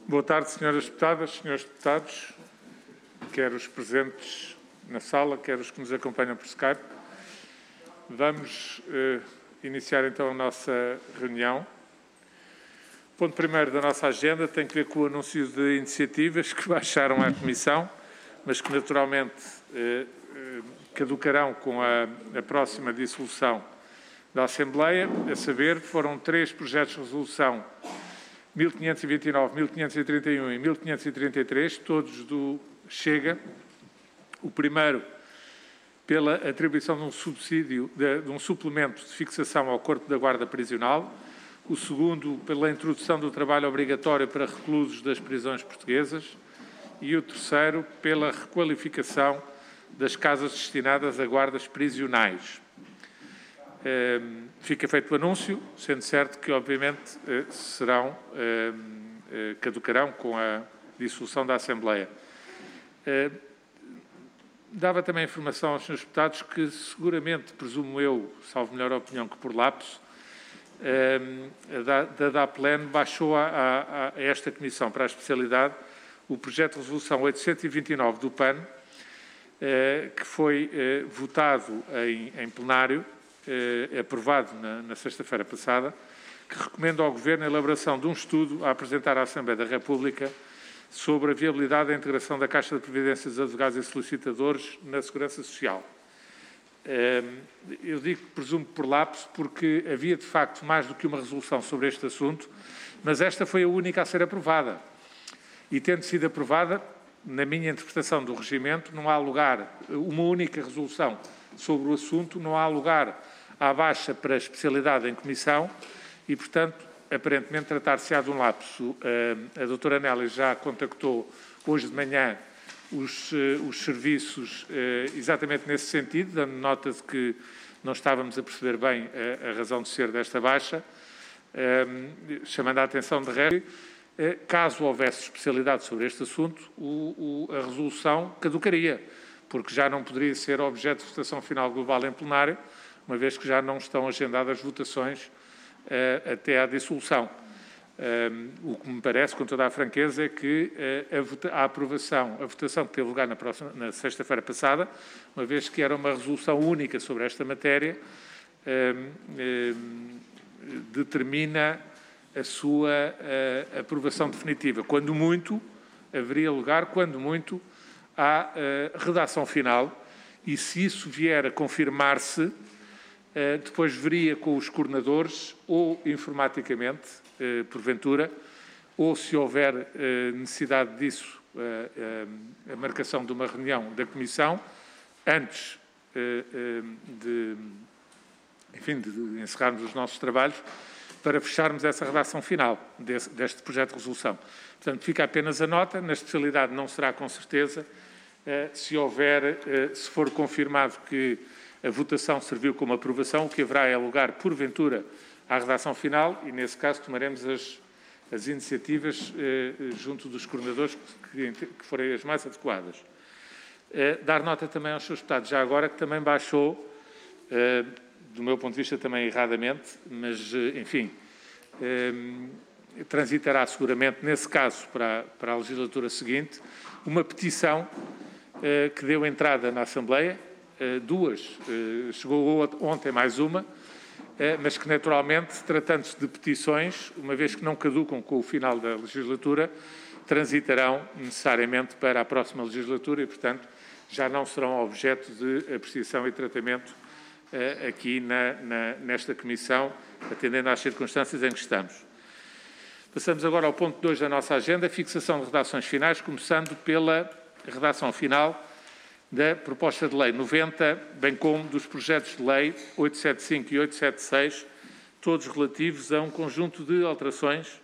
Boa tarde, senhoras deputadas, senhores deputados, quer os presentes na sala, quer os que nos acompanham por Skype. Vamos iniciar então a nossa reunião. O ponto primeiro da nossa agenda tem que ver com o anúncio de iniciativas que baixaram à Comissão, mas que naturalmente caducarão com a próxima dissolução da Assembleia. A saber, foram 3 projetos de resolução 1529, 1531 e 1533, todos do Chega. O primeiro, pela atribuição de um subsídio, de um suplemento de fixação ao corpo da Guarda Prisional. O segundo, pela introdução do trabalho obrigatório para reclusos das prisões portuguesas. E o terceiro, pela requalificação das casas destinadas a guardas prisionais. Fica feito o anúncio, sendo certo que, obviamente, caducarão com a dissolução da Assembleia. Dava também informação aos senhores deputados que, seguramente, presumo eu, salvo melhor opinião que por lapso, da DAPLAN baixou a esta Comissão para a especialidade o projeto de resolução 829 do PAN, que foi votado em plenário, aprovado na sexta-feira passada, que recomenda ao Governo a elaboração de um estudo a apresentar à Assembleia da República sobre a viabilidade da integração da Caixa de Previdência dos Advogados e Solicitadores na Segurança Social. Eu digo que presumo por lapso porque havia, de facto, mais do que uma resolução sobre este assunto, mas esta foi a única a ser aprovada. E, tendo sido aprovada, na minha interpretação do regimento, não há lugar, uma única resolução sobre o assunto, não há lugar à baixa para a especialidade em comissão e, portanto, aparentemente tratar-se-á de um lapso. A doutora Nélia já contactou hoje de manhã os serviços exatamente nesse sentido, dando nota de que não estávamos a perceber bem a razão de ser desta baixa, chamando a atenção de resto, caso houvesse especialidade sobre este assunto, a resolução caducaria, porque já não poderia ser objeto de votação final global em plenário, uma vez que já não estão agendadas votações até à dissolução. O que me parece, com toda a franqueza, é que a votação que teve lugar na sexta-feira passada, uma vez que era uma resolução única sobre esta matéria, determina a sua aprovação definitiva. Quando muito, haveria lugar, quando muito, à redação final, e se isso vier a confirmar-se, depois veria com os coordenadores, ou informaticamente, porventura, ou se houver necessidade disso, a marcação de uma reunião da Comissão, antes de encerrarmos os nossos trabalhos, para fecharmos essa redação final deste projeto de resolução. Portanto, fica apenas a nota, na especialidade não será com certeza, se for confirmado que a votação serviu como aprovação, o que haverá é lugar, porventura, à redação final e, nesse caso, tomaremos as iniciativas junto dos coordenadores que forem as mais adequadas. Dar nota também aos seus deputados, já agora, que também baixou, do meu ponto de vista também erradamente, mas, enfim, transitará seguramente, nesse caso, para a legislatura seguinte, uma petição que deu entrada na Assembleia, duas, chegou ontem mais uma, mas que naturalmente, tratando-se de petições, uma vez que não caducam com o final da legislatura, transitarão necessariamente para a próxima legislatura e, portanto, já não serão objeto de apreciação e tratamento aqui nesta Comissão, atendendo às circunstâncias em que estamos. Passamos agora ao ponto 2 da nossa agenda, fixação de redações finais, começando pela redação final da proposta de lei 90, bem como dos projetos de lei 875 e 876, todos relativos a um conjunto de alterações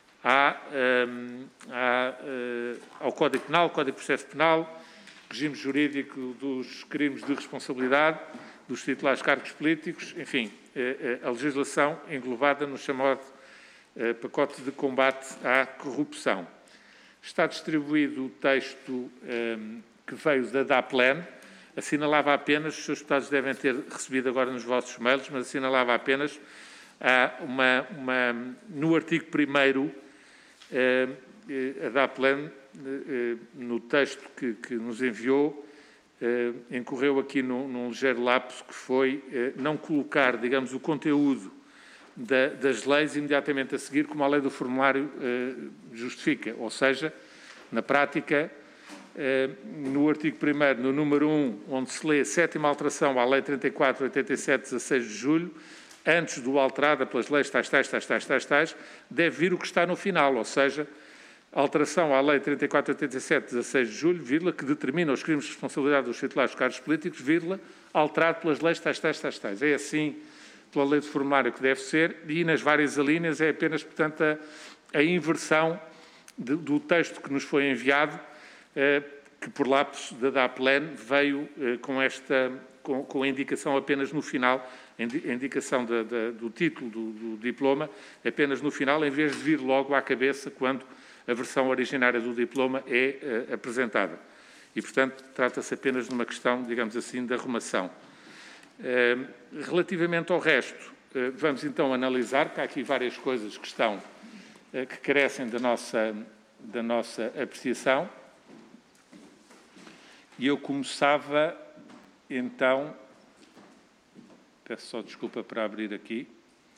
ao Código Penal, Código de Processo Penal, regime jurídico dos crimes de responsabilidade, dos titulares de cargos políticos, enfim, a legislação englobada no chamado pacote de combate à corrupção. Está distribuído o texto que veio da DAPLAN, assinalava apenas, os seus deputados devem ter recebido agora nos vossos mails, mas assinalava apenas no artigo 1º a DAPLAN, no texto que nos enviou, incorreu aqui num ligeiro lapso, que foi não colocar, digamos, o conteúdo das leis imediatamente a seguir, como a lei do formulário justifica. Ou seja, na prática, no artigo 1º, no número 1, onde se lê a 7ª alteração à Lei 34/87, 16 de julho, antes do alterada pelas leis tais, deve vir o que está no final, ou seja, alteração à Lei 34/87, 16 de julho, vírgula, que determina os crimes de responsabilidade dos titulares de cargos políticos, vírgula, alterado pelas leis tais. É assim, pela lei de formulário, que deve ser, e nas várias alíneas é apenas, portanto, a inversão do texto que nos foi enviado, que por lapso da DAPLAN veio com a indicação apenas no final, a indicação do título do diploma apenas no final, em vez de vir logo à cabeça quando a versão originária do diploma é apresentada. E, portanto, trata-se apenas de uma questão, digamos assim, de arrumação. Relativamente ao resto, vamos então analisar, que há aqui várias coisas que carecem da nossa apreciação. E eu começava, então, peço só desculpa para abrir aqui.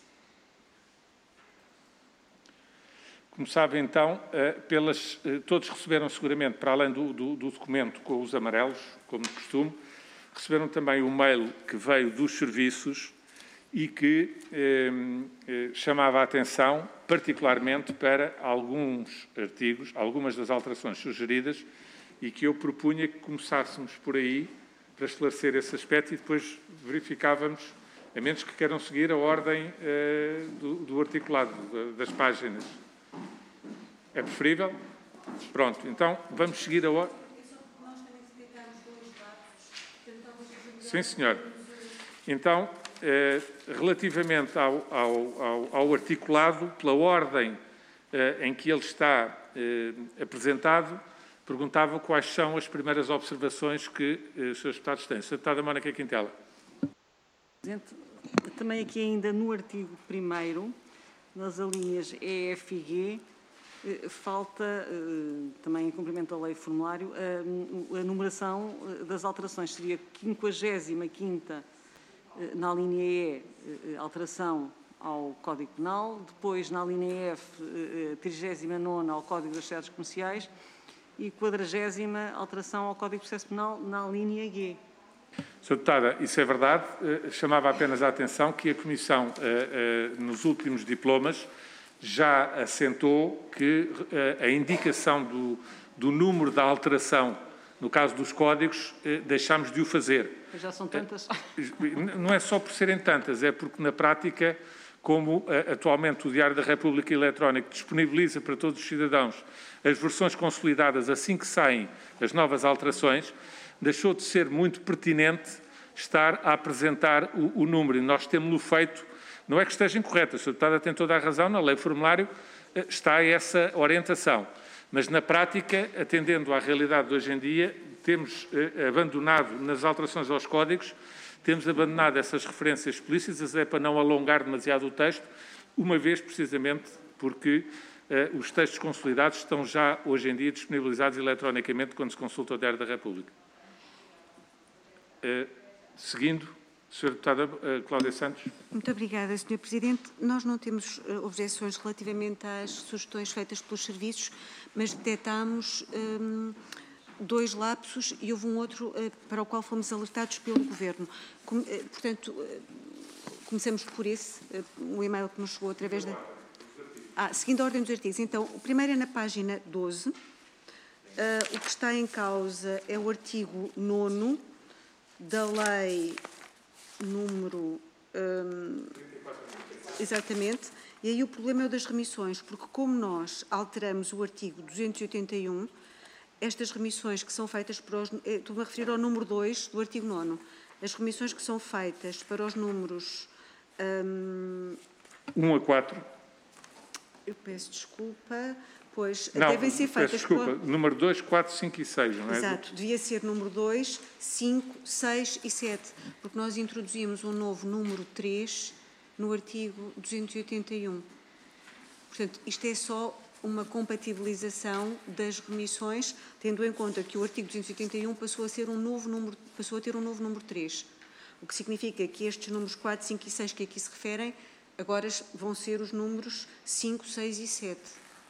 Começava, então, todos receberam seguramente, para além do documento com os amarelos, como de costume, receberam também o mail que veio dos serviços e que chamava a atenção, particularmente, para alguns artigos, algumas das alterações sugeridas, e que eu propunha que começássemos por aí, para esclarecer esse aspecto, e depois verificávamos, a menos que queiram seguir a ordem do articulado, das páginas. É preferível? Pronto, então vamos seguir a ordem. Sim, senhor. Então, relativamente ao articulado, pela ordem em que ele está apresentado, perguntava quais são as primeiras observações que os Srs. Deputados têm. Sra. Deputada Mónica Quintela. Presidente, também aqui ainda no artigo 1º, nas alíneas E, F e G, falta, também em cumprimento da lei de formulário, a numeração das alterações. Seria 55ª na linha E, alteração ao Código Penal, depois na linha F, 39ª ao Código das Sociedades Comerciais e 40ª alteração ao Código de Processo Penal na linha G. Sra. Deputada, isso é verdade. Chamava apenas a atenção que a Comissão, nos últimos diplomas, já assentou que a indicação do número da alteração, no caso dos códigos, deixámos de o fazer. Já são tantas? Não é só por serem tantas, é porque, na prática, como atualmente o Diário da República Eletrónico disponibiliza para todos os cidadãos as versões consolidadas assim que saem as novas alterações, deixou de ser muito pertinente estar a apresentar o número. E nós temos-lo feito, não é que esteja incorreto, a Sra. Deputada tem toda a razão, na lei formulário está essa orientação. Mas, na prática, atendendo à realidade de hoje em dia, temos abandonado, nas alterações aos códigos, temos abandonado essas referências explícitas, para não alongar demasiado o texto, uma vez, precisamente, porque os textos consolidados estão já, hoje em dia, disponibilizados eletronicamente quando se consulta o Diário da República. Seguindo, Sra. Deputada Cláudia Santos. Muito obrigada, Sr. Presidente. Nós não temos objeções relativamente às sugestões feitas pelos serviços, mas detectámos dois lapsos e houve um outro para o qual fomos alertados pelo Governo. Portanto, comecemos por esse, o e-mail que nos chegou através da... seguindo a ordem dos artigos. Então, o primeiro é na página 12. O que está em causa é o artigo 9º da lei número... exatamente. E aí o problema é o das remissões, porque como nós alteramos o artigo 281, estas remissões que são feitas para os... Estou-me a referir ao número 2 do artigo 9º. As remissões que são feitas para os números... 1 a 4. Eu peço desculpa, pois não, devem ser feitas... Desculpa, número 2, 4, 5 e 6, não é? Exato, devia ser número 2, 5, 6 e 7, porque nós introduzimos um novo número 3 no artigo 281. Portanto, isto é só uma compatibilização das remissões, tendo em conta que o artigo 281 passou a ter um novo número 3, o que significa que estes números 4, 5 e 6 que aqui se referem, agora vão ser os números 5, 6 e 7.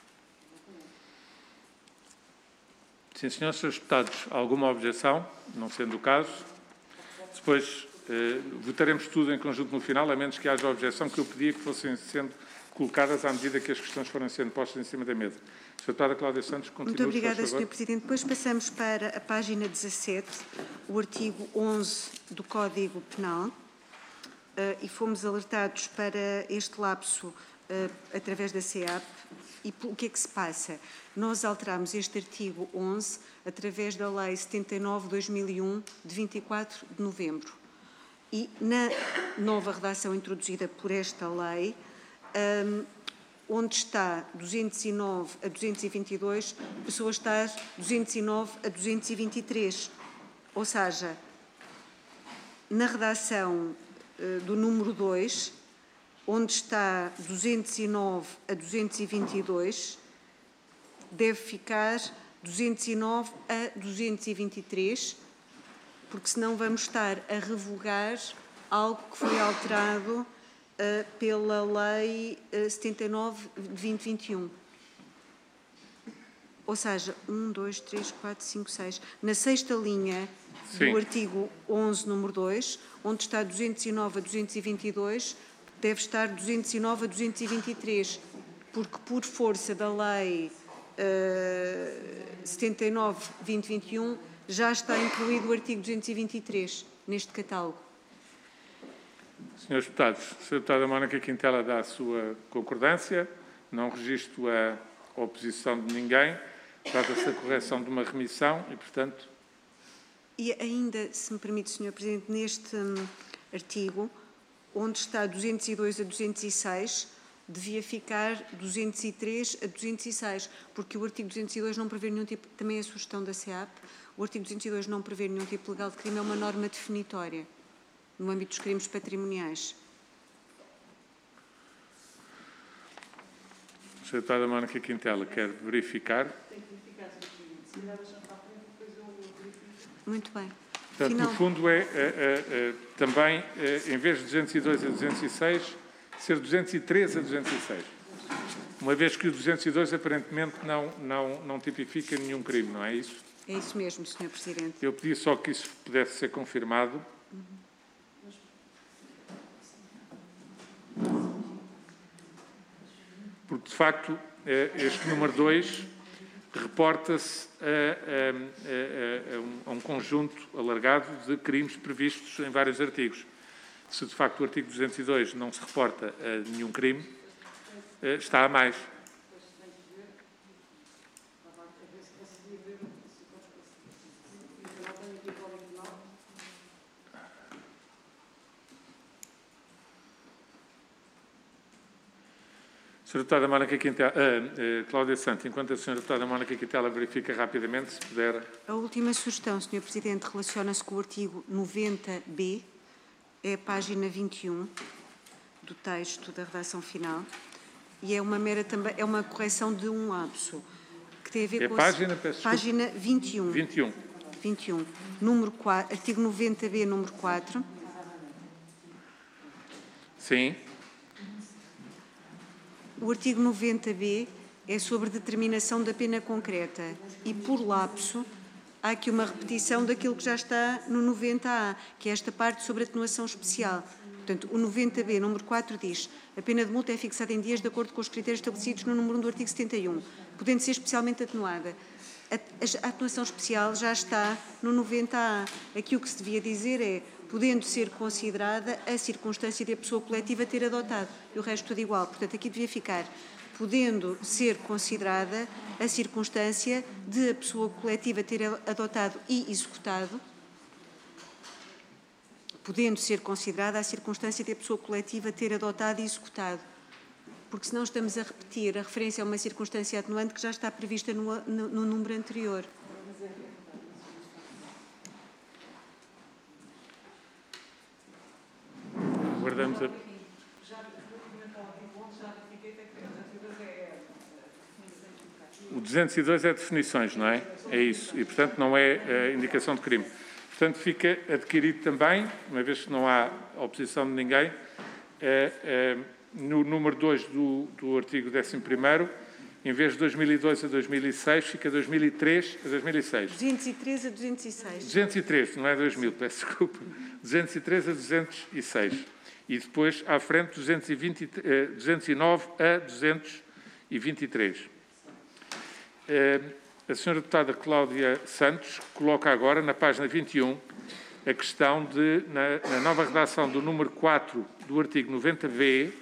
Sim, senhores deputados, alguma objeção? Não sendo o caso, depois votaremos tudo em conjunto no final, a menos que haja objeção, que eu pedia que fossem sendo colocadas à medida que as questões forem sendo postas em cima da mesa. Sra. Deputada Cláudia Santos, continue. Muito obrigada, Sr. Presidente. Depois passamos para a página 17, o artigo 11 do Código Penal, e fomos alertados para este lapso através da CEAP. E o que é que se passa? Nós alterámos este artigo 11 através da Lei 79/2001, de 24 de novembro. E na nova redação introduzida por esta lei, onde está 209 a 222, passou a estar 209 a 223. Ou seja, na redação do número 2, onde está 209 a 222, deve ficar 209 a 223, porque senão vamos estar a revogar algo que foi alterado pela Lei 79 de 2021. Ou seja, 1, 2, 3, 4, 5, 6. Na sexta linha do artigo 11, número 2, onde está 209 a 222, deve estar 209 a 223, porque por força da Lei 79 de 2021 já está incluído o artigo 223 neste catálogo. Senhores deputados, a Sra. Deputada Mónica Quintela dá a sua concordância, não registro a oposição de ninguém, trata-se da correção de uma remissão e, portanto... E ainda, se me permite, Sr. Presidente, neste artigo, onde está 202 a 206, devia ficar 203 a 206, porque o artigo 202 não prevê nenhum tipo, também é a sugestão da CEAP, o artigo 202 não prevê nenhum tipo legal de crime, é uma norma definitória no âmbito dos crimes patrimoniais. A Sra. Deputada Mónica Quintela quer verificar. Muito bem. Portanto, no fundo, também, em vez de 202 a 206, ser 203 a 206. Uma vez que o 202, aparentemente, não tipifica nenhum crime, não é isso? É isso mesmo, Sr. Presidente. Eu pedi só que isso pudesse ser confirmado. Porque, de facto, este número 2 reporta-se a um conjunto alargado de crimes previstos em vários artigos. Se, de facto, o artigo 202 não se reporta a nenhum crime, está a mais. Sra. Deputada Mónica Quintela, Cláudia Santos, enquanto a Sra. Deputada Mónica Quintela verifica rapidamente, se puder... A última sugestão, Sr. Presidente, relaciona-se com o artigo 90b, é a página 21 do texto da redação final, e é uma correção de um lapso, que tem a ver com página 21. 21. Número 4, artigo 90b, número 4. Sim. O artigo 90b é sobre determinação da pena concreta e, por lapso, há aqui uma repetição daquilo que já está no 90A, que é esta parte sobre atenuação especial. Portanto, o 90b, número 4, diz: a pena de multa é fixada em dias de acordo com os critérios estabelecidos no número 1 do artigo 71, podendo ser especialmente atenuada. A atenuação especial já está no 90A. Aqui o que se devia dizer é: podendo ser considerada a circunstância de a pessoa coletiva ter adotado. E o resto tudo igual. Portanto, aqui devia ficar: podendo ser considerada a circunstância de a pessoa coletiva ter adotado e executado. Podendo ser considerada a circunstância de a pessoa coletiva ter adotado e executado. Porque senão estamos a repetir a referência a uma circunstância atenuante que já está prevista no número anterior. Guardamos a... O 202 é definições, não é? É isso. E, portanto, não é indicação de crime. Portanto, fica adquirido também, uma vez que não há oposição de ninguém, no número 2 do artigo 11º, em vez de 2002 a 2006, fica 2003 a 2006. 203 a 206. 203, não é 2000, peço desculpa. 203 a 206. E depois, à frente, 209 a 223. A senhora deputada Cláudia Santos coloca agora, na página 21, a questão de, na nova redação do número 4 do artigo 90b,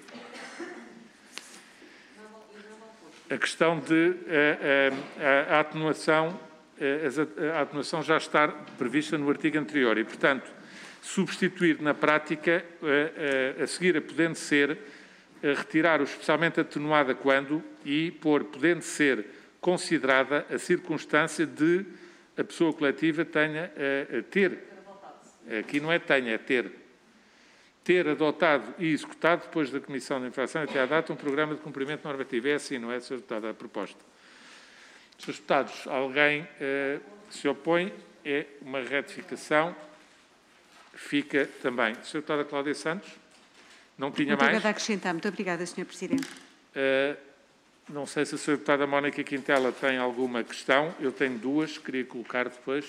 a questão de a atenuação já estar prevista no artigo anterior e, portanto, substituir na prática, a seguir a podendo ser, retirar o especialmente atenuada quando e pôr podendo ser considerada a circunstância de a pessoa coletiva tenha ter, aqui não é tenha, é ter adotado e executado, depois da Comissão de Infração até à data, um programa de cumprimento normativo. É assim, não é, Sr. Deputado, a proposta. Srs. Deputados, alguém se opõe? É uma retificação. Fica também. Sra. Deputada Cláudia Santos, não tinha mais? Muito obrigada a acrescentar. Muito obrigada, Sr. Presidente. Não sei se a Sra. Deputada Mónica Quintela tem alguma questão. Eu tenho duas, queria colocar depois.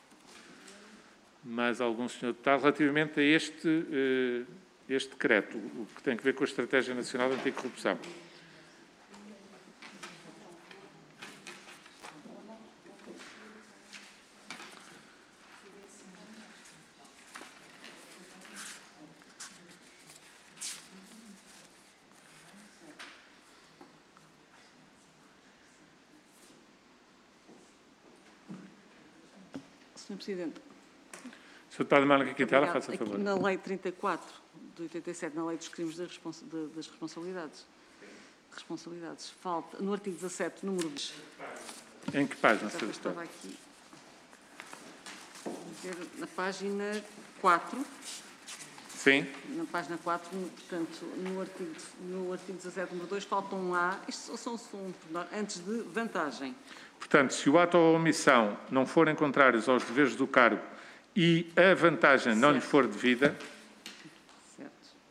Mais algum Sr. Deputado, relativamente a este decreto, o que tem a ver com a Estratégia Nacional de Anticorrupção. Sr. Presidente. Sra. Deputada Mónica Quintela, faça favor. Aqui na Lei 34 de 87, na Lei dos Crimes das Responsabilidades, falta, no artigo 17, número 2. Em que página, Sra. Estava Deputada? aqui, na página 4. Sim. Na página 4, portanto, no artigo 17, número 2, falta um A, isto são antes de vantagem. Portanto, se o ato ou a omissão não forem contrários aos deveres do cargo e a vantagem não lhe for devida. Certo.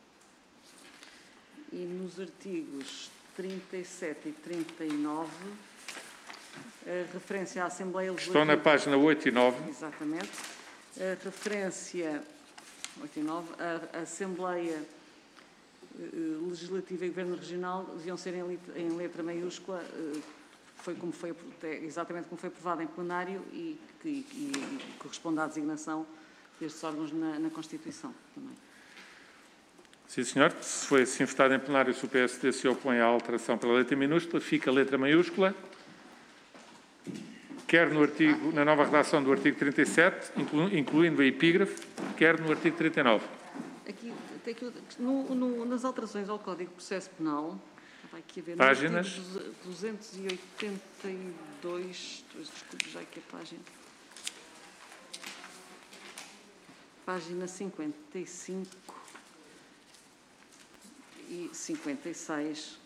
E nos artigos 37 e 39, a referência à Assembleia Legislativa. Estão na página 8 e 9. Exatamente. A referência 8 e 9, a Assembleia Legislativa e Governo Regional deviam ser em letra maiúscula, exatamente como foi aprovado em plenário e corresponde à designação destes órgãos na Constituição também. Sim, senhor. Se foi assim votado em plenário, se o PSD se opõe à alteração pela letra minúscula, fica a letra maiúscula, quer no artigo, na nova redação do artigo 37, incluindo a epígrafe, quer no artigo 39. Aqui, nas alterações ao Código de Processo Penal, vai aqui haver páginas. 282, desculpe já aqui a página. Página 55 e 56.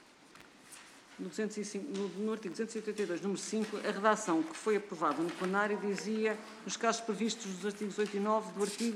No artigo 282, número 5, a redação que foi aprovada no plenário dizia, nos casos previstos dos artigos 8 e 9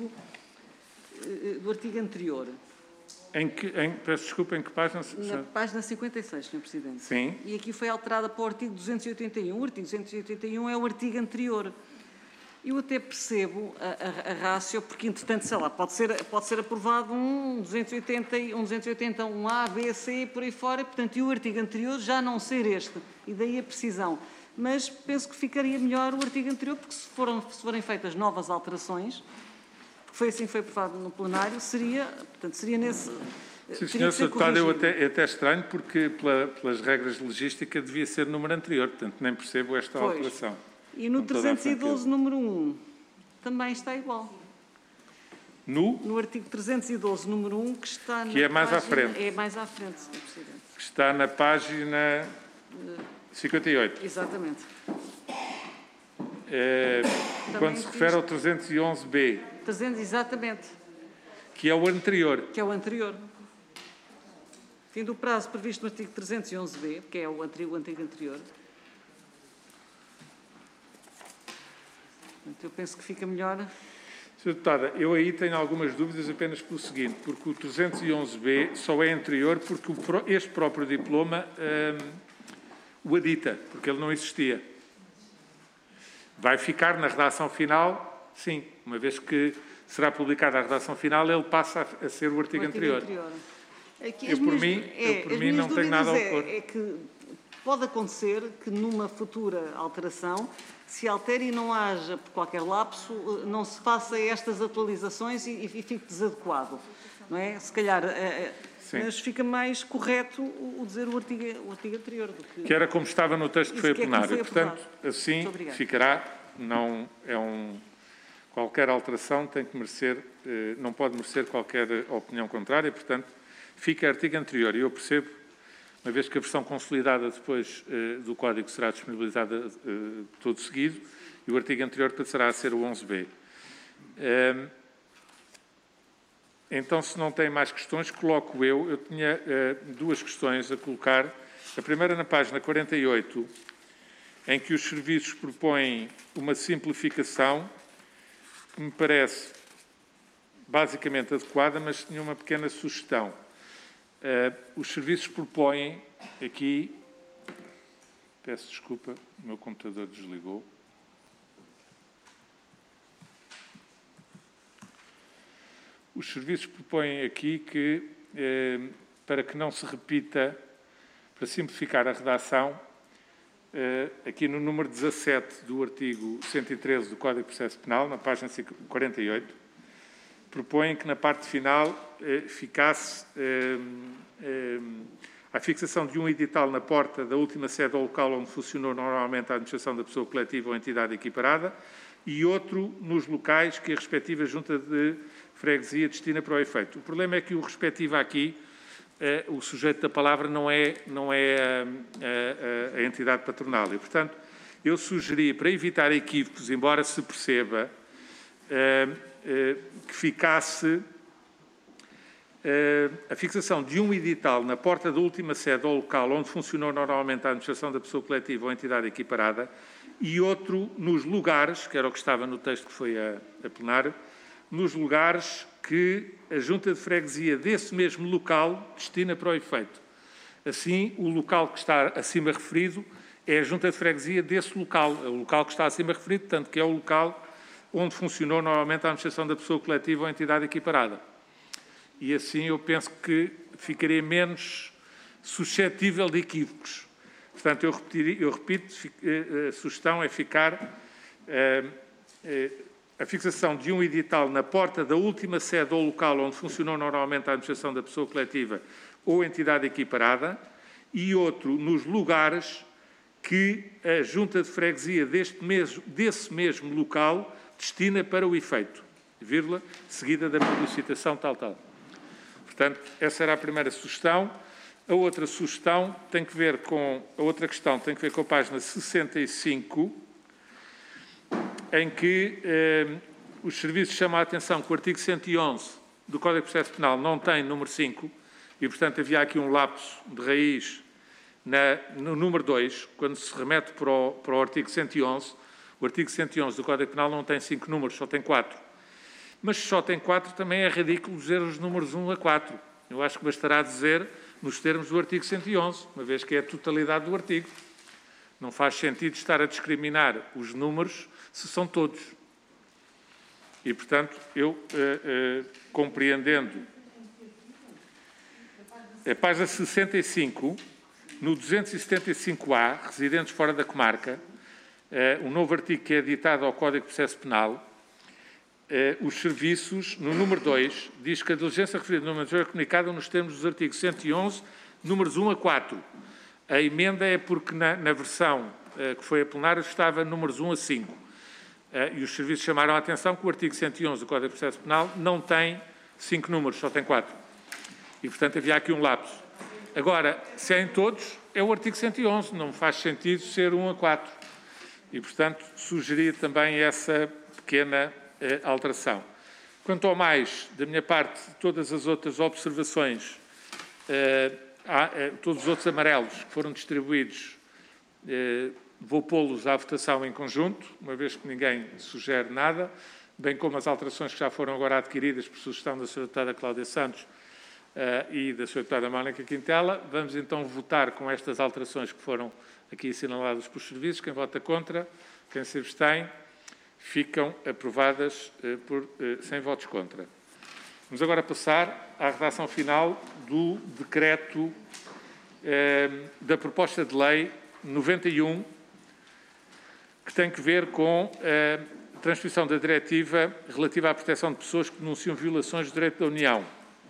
do artigo anterior. Peço desculpa, em que página? Na página 56, Sr. Presidente. Sim. E aqui foi alterada para o artigo 281. O artigo 281 é o artigo anterior. Eu até percebo a rácio, porque, entretanto, sei lá, pode ser aprovado um 280, um A, B, C, e por aí fora, portanto, e o artigo anterior já não ser este, e daí a precisão. Mas penso que ficaria melhor o artigo anterior, porque se forem feitas novas alterações, porque foi assim que foi aprovado no plenário, seria nesse... Sim, senhor deputado, eu até estranho, porque pelas regras de logística devia ser no número anterior, portanto, nem percebo esta alteração. E no 312, número 1, também está igual. No artigo 312, número 1, que está na é mais à frente. É mais à frente, Sr. Presidente. Que está na página 58. Exatamente. Quando se refere ao 311B. Exatamente. Que é o anterior. Que é o anterior. Fim do prazo previsto no artigo 311B, que é o antigo anterior. Eu penso que fica melhor. Sra. Deputada, eu aí tenho algumas dúvidas apenas pelo seguinte, porque o 311B só é anterior porque este próprio diploma o adita, porque ele não existia. Vai ficar na redação final, sim, uma vez que será publicada a redação final, ele passa a ser o artigo anterior. Aqui, Eu, por mim, não tenho nada a opor. É que pode acontecer que numa futura alteração se altere e não haja, por qualquer lapso, não se faça estas atualizações e fique desadequado, não é? Se calhar, mas fica mais correto o dizer o artigo anterior do que... Que era como estava no texto que foi a plenário. Portanto, assim ficará, não é qualquer alteração tem que merecer, não pode merecer qualquer opinião contrária, portanto, fica artigo anterior. E eu percebo, uma vez que a versão consolidada depois do Código será disponibilizada todo seguido, e o artigo anterior passará a ser o 11B. Então, se não tem mais questões, coloco eu. Eu tinha duas questões a colocar. A primeira na página 48, em que os serviços propõem uma simplificação que me parece basicamente adequada, mas tinha uma pequena sugestão. Os serviços propõem aqui, peço desculpa, o meu computador desligou. Os serviços propõem aqui que, para que não se repita, para simplificar a redação, aqui no número 17 do artigo 113 do Código de Processo Penal, na página 48, propõem que na parte final ficasse a fixação de um edital na porta da última sede ou local onde funcionou normalmente a administração da pessoa coletiva ou entidade equiparada e outro nos locais que a respectiva junta de freguesia destina para o efeito. O problema é que o respectivo aqui, o sujeito da palavra não é a entidade patronal. E, portanto, eu sugeri, para evitar equívocos, embora se perceba, que ficasse a fixação de um edital na porta da última sede ou local onde funcionou normalmente a administração da pessoa coletiva ou entidade equiparada e outro nos lugares, que era o que estava no texto que foi a plenário, nos lugares que a junta de freguesia desse mesmo local destina para o efeito. Assim, o local que está acima referido é a junta de freguesia desse local, o local que está acima referido, tanto que é o local onde funcionou normalmente a administração da pessoa coletiva ou entidade equiparada. E assim eu penso que ficaria menos suscetível de equívocos. Portanto, eu repito, a sugestão é ficar a fixação de um edital na porta da última sede ou local onde funcionou normalmente a administração da pessoa coletiva ou entidade equiparada e outro nos lugares que a junta de freguesia desse mesmo local destina para o efeito, vírgula, seguida da publicitação tal. Portanto, essa era a primeira sugestão. A outra sugestão tem que ver com, a outra questão tem que ver com a página 65, em que os serviços chamam a atenção que o artigo 111 do Código de Processo Penal não tem número 5 e, portanto, havia aqui um lapso de raiz no número 2, quando se remete para o artigo 111. O artigo 111 do Código Penal não tem 5 números, só tem 4. Mas se só tem 4, também é ridículo dizer os números 1 a 4. Eu acho que bastará dizer nos termos do artigo 111, uma vez que é a totalidade do artigo. Não faz sentido estar a discriminar os números se são todos. E, portanto, eu, compreendendo a página 65, no 275A, residentes fora da comarca, um novo artigo que é editado ao Código de Processo Penal, os serviços, no número 2, diz que a diligência referida no número é comunicada nos termos dos artigos 111, números 1 a 4. A emenda é porque na versão que foi a plenário estava números 1 a 5. E os serviços chamaram a atenção que o artigo 111 do Código de Processo Penal não tem 5 números, só tem 4. E, portanto, havia aqui um lapso. Agora, se é em todos, é o artigo 111, não faz sentido ser 1 a 4. E, portanto, sugeria também essa pequena alteração. Quanto ao mais, da minha parte, todas as outras observações, todos os outros amarelos que foram distribuídos, Vou pô-los à votação em conjunto, uma vez que ninguém sugere nada, bem como as alterações que já foram agora adquiridas por sugestão da Sra. Deputada Cláudia Santos e da Sra. Deputada Mónica Quintela. Vamos então votar com estas alterações que foram aqui assinaladas pelos serviços. Quem vota contra, quem se abstém, ficam aprovadas sem votos contra. Vamos agora passar à redação final do decreto da proposta de lei 91, que tem que ver com a transposição da diretiva relativa à proteção de pessoas que denunciam violações do direito da União.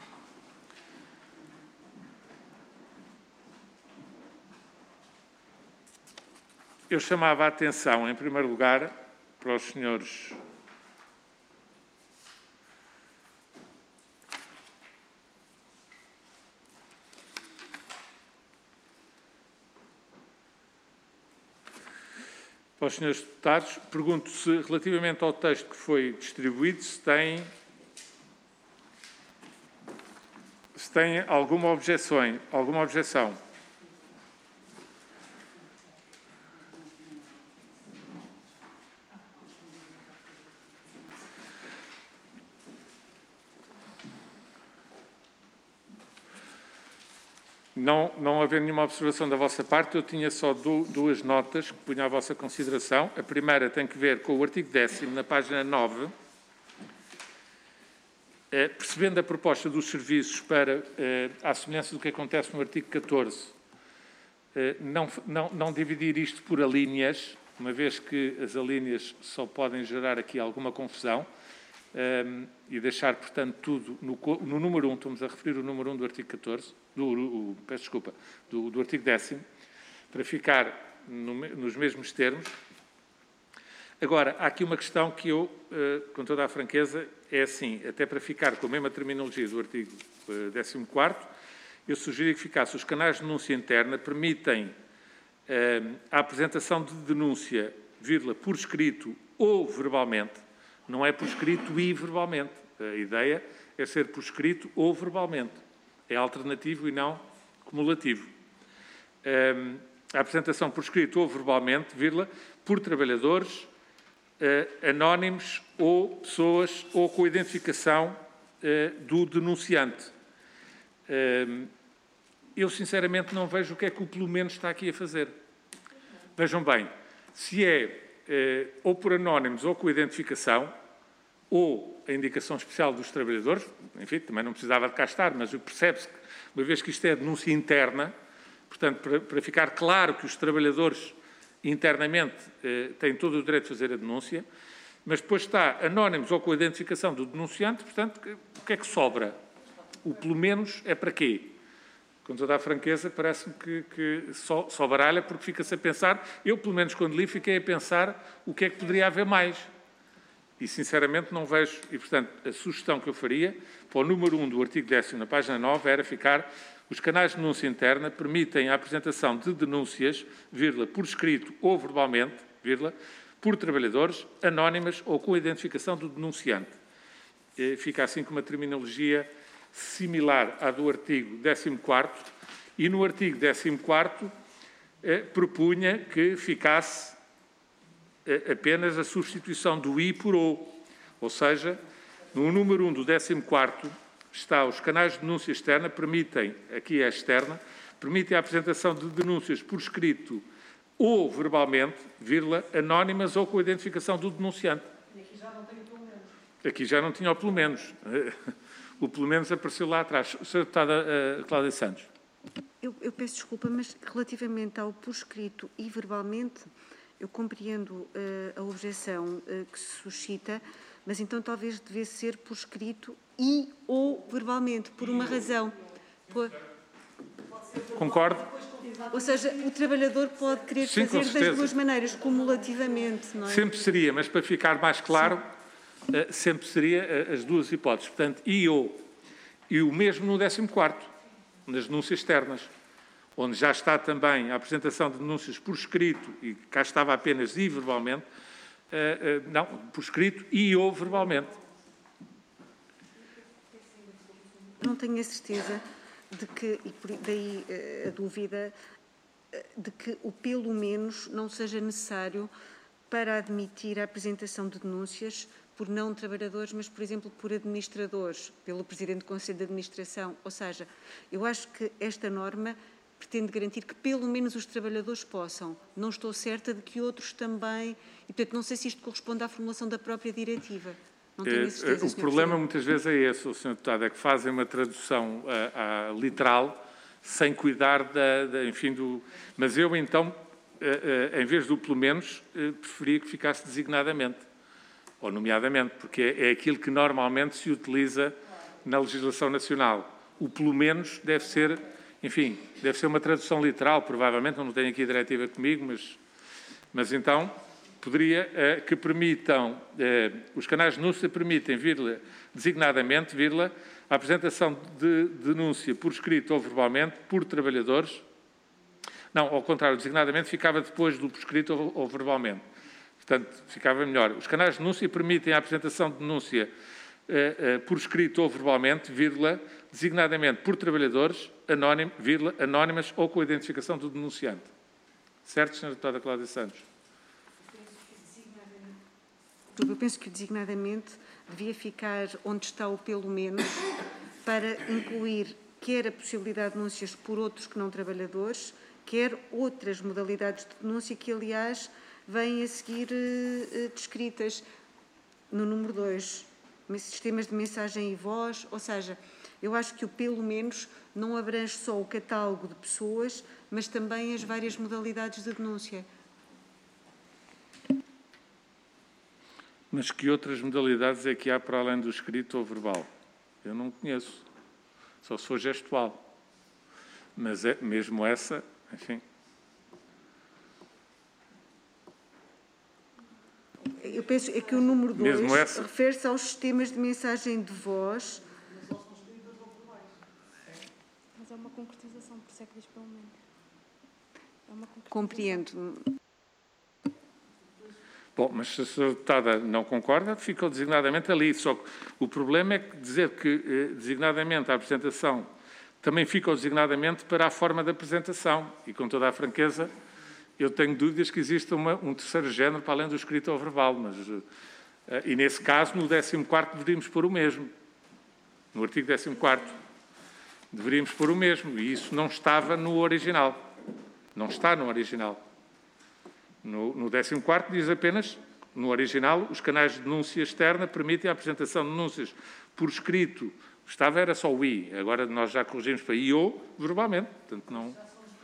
Eu chamava a atenção, em primeiro lugar, para os senhores deputados. Pergunto se, relativamente ao texto que foi distribuído, se têm alguma objeção. Não havendo nenhuma observação da vossa parte, eu tinha só duas notas que punha à vossa consideração. A primeira tem que ver com o artigo 10º, na página 9, percebendo a proposta dos serviços para, à semelhança do que acontece no artigo 14, não dividir isto por alíneas, uma vez que as alíneas só podem gerar aqui alguma confusão, e deixar, portanto, tudo no número 1, estamos a referir o número 1 do artigo 14, do artigo 10º, para ficar nos mesmos termos. Agora, há aqui uma questão que eu, com toda a franqueza, é assim, até para ficar com a mesma terminologia do artigo 14º, eu sugeri que ficasse: os canais de denúncia interna permitem a apresentação de denúncia, por escrito ou verbalmente. Não é por escrito e verbalmente. A ideia é ser por escrito ou verbalmente. É alternativo e não cumulativo. A apresentação por escrito ou verbalmente, por trabalhadores anónimos ou pessoas ou com identificação do denunciante. Eu, sinceramente, não vejo o que é que o pelo menos está aqui a fazer. Vejam bem, se é ou por anónimos ou com identificação, ou a indicação especial dos trabalhadores, enfim, também não precisava de cá estar, mas percebe-se que, uma vez que isto é denúncia interna, portanto, para ficar claro que os trabalhadores internamente têm todo o direito de fazer a denúncia, mas depois está anónimos ou com a identificação do denunciante, portanto, o que é que sobra? O pelo menos é para quê? Com toda a franqueza, parece-me que só baralha, porque fica-se a pensar. Eu, pelo menos, quando li, fiquei a pensar o que é que poderia haver mais. E, sinceramente, não vejo. E, portanto, a sugestão que eu faria, para o número 1 do artigo 10º, na página 9, era ficar: os canais de denúncia interna permitem a apresentação de denúncias, por escrito ou verbalmente, por trabalhadores, anónimas ou com a identificação do denunciante. Fica assim com uma terminologia similar à do artigo 14º, e no artigo 14º propunha que ficasse apenas a substituição do I por O, ou seja, no número 1 do 14º está: os canais de denúncia externa permitem, aqui é externa, permitem a apresentação de denúncias por escrito ou verbalmente, anónimas ou com a identificação do denunciante. E aqui já não tem o pelo menos. Aqui já não tinha o pelo menos. O pelo menos apareceu lá atrás. Sra. Deputada Cláudia Santos. Eu peço desculpa, mas relativamente ao por escrito e verbalmente, eu compreendo a objeção que se suscita, mas então talvez devesse ser por escrito e ou verbalmente, por uma razão. Concordo. Ou seja, o trabalhador pode querer fazer das duas maneiras, cumulativamente, não é? Sempre seria, mas para ficar mais claro, sempre seria as duas hipóteses. Portanto, e ou. E o mesmo no 14º, nas denúncias externas, onde já está também a apresentação de denúncias por escrito, e cá estava apenas e verbalmente, não, por escrito e ou verbalmente. Não tenho a certeza de que, e daí a dúvida, de que o pelo menos não seja necessário para admitir a apresentação de denúncias por não trabalhadores, mas, por exemplo, por administradores, pelo Presidente do Conselho de Administração. Ou seja, eu acho que esta norma pretende garantir que pelo menos os trabalhadores possam. Não estou certa de que outros também, e portanto não sei se isto corresponde à formulação da própria diretiva. Não tenho certeza, o problema muitas vezes é esse, Sr. Deputado, é que fazem uma tradução literal sem cuidar enfim, do... Mas eu então, em vez do pelo menos, preferia que ficasse designadamente, ou nomeadamente, porque é aquilo que normalmente se utiliza na legislação nacional. O pelo menos deve ser, enfim, deve ser uma tradução literal, provavelmente, não tenho aqui a diretiva comigo, mas então poderia que permitam, os canais de denúncia permitem, vírgula, designadamente, vírgula, a apresentação de denúncia por escrito ou verbalmente por trabalhadores. Não, ao contrário, designadamente ficava depois do por escrito ou verbalmente. Portanto, ficava melhor. Os canais de denúncia permitem a apresentação de denúncia por escrito ou verbalmente, vírgula, designadamente por trabalhadores, anónimas ou com a identificação do denunciante. Certo, Sra. Deputada Cláudia Santos? Eu penso que o designadamente devia ficar onde está o pelo menos, para incluir quer a possibilidade de denúncias por outros que não trabalhadores, quer outras modalidades de denúncia que, aliás, vêm a seguir descritas no número 2, sistemas de mensagem e voz, ou seja, eu acho que o pelo menos não abrange só o catálogo de pessoas, mas também as várias modalidades de denúncia. Mas que outras modalidades é que há para além do escrito ou verbal? Eu não conheço. Só se for gestual. Mas é mesmo essa, enfim. Eu penso é que o número 2 refere-se aos sistemas de mensagem de voz. Mas é uma concretização, por isso é que diz pelo menos. É uma concretização. Compreendo. Bom, mas se a Sra. Deputada não concorda, ficou designadamente ali. Só que o problema é que dizer que designadamente a apresentação também ficou designadamente para a forma de apresentação. E com toda a franqueza, eu tenho dúvidas que exista um terceiro género para além do escrito ou verbal. Mas, e nesse caso, no 14º deveríamos pôr o mesmo. No artigo 14º. Deveríamos pôr o mesmo. E isso não estava no original. Não está no original. No 14º diz apenas, no original, os canais de denúncia externa permitem a apresentação de denúncias por escrito. Estava, era só o I. Agora nós já corrigimos para I ou verbalmente. Portanto, não...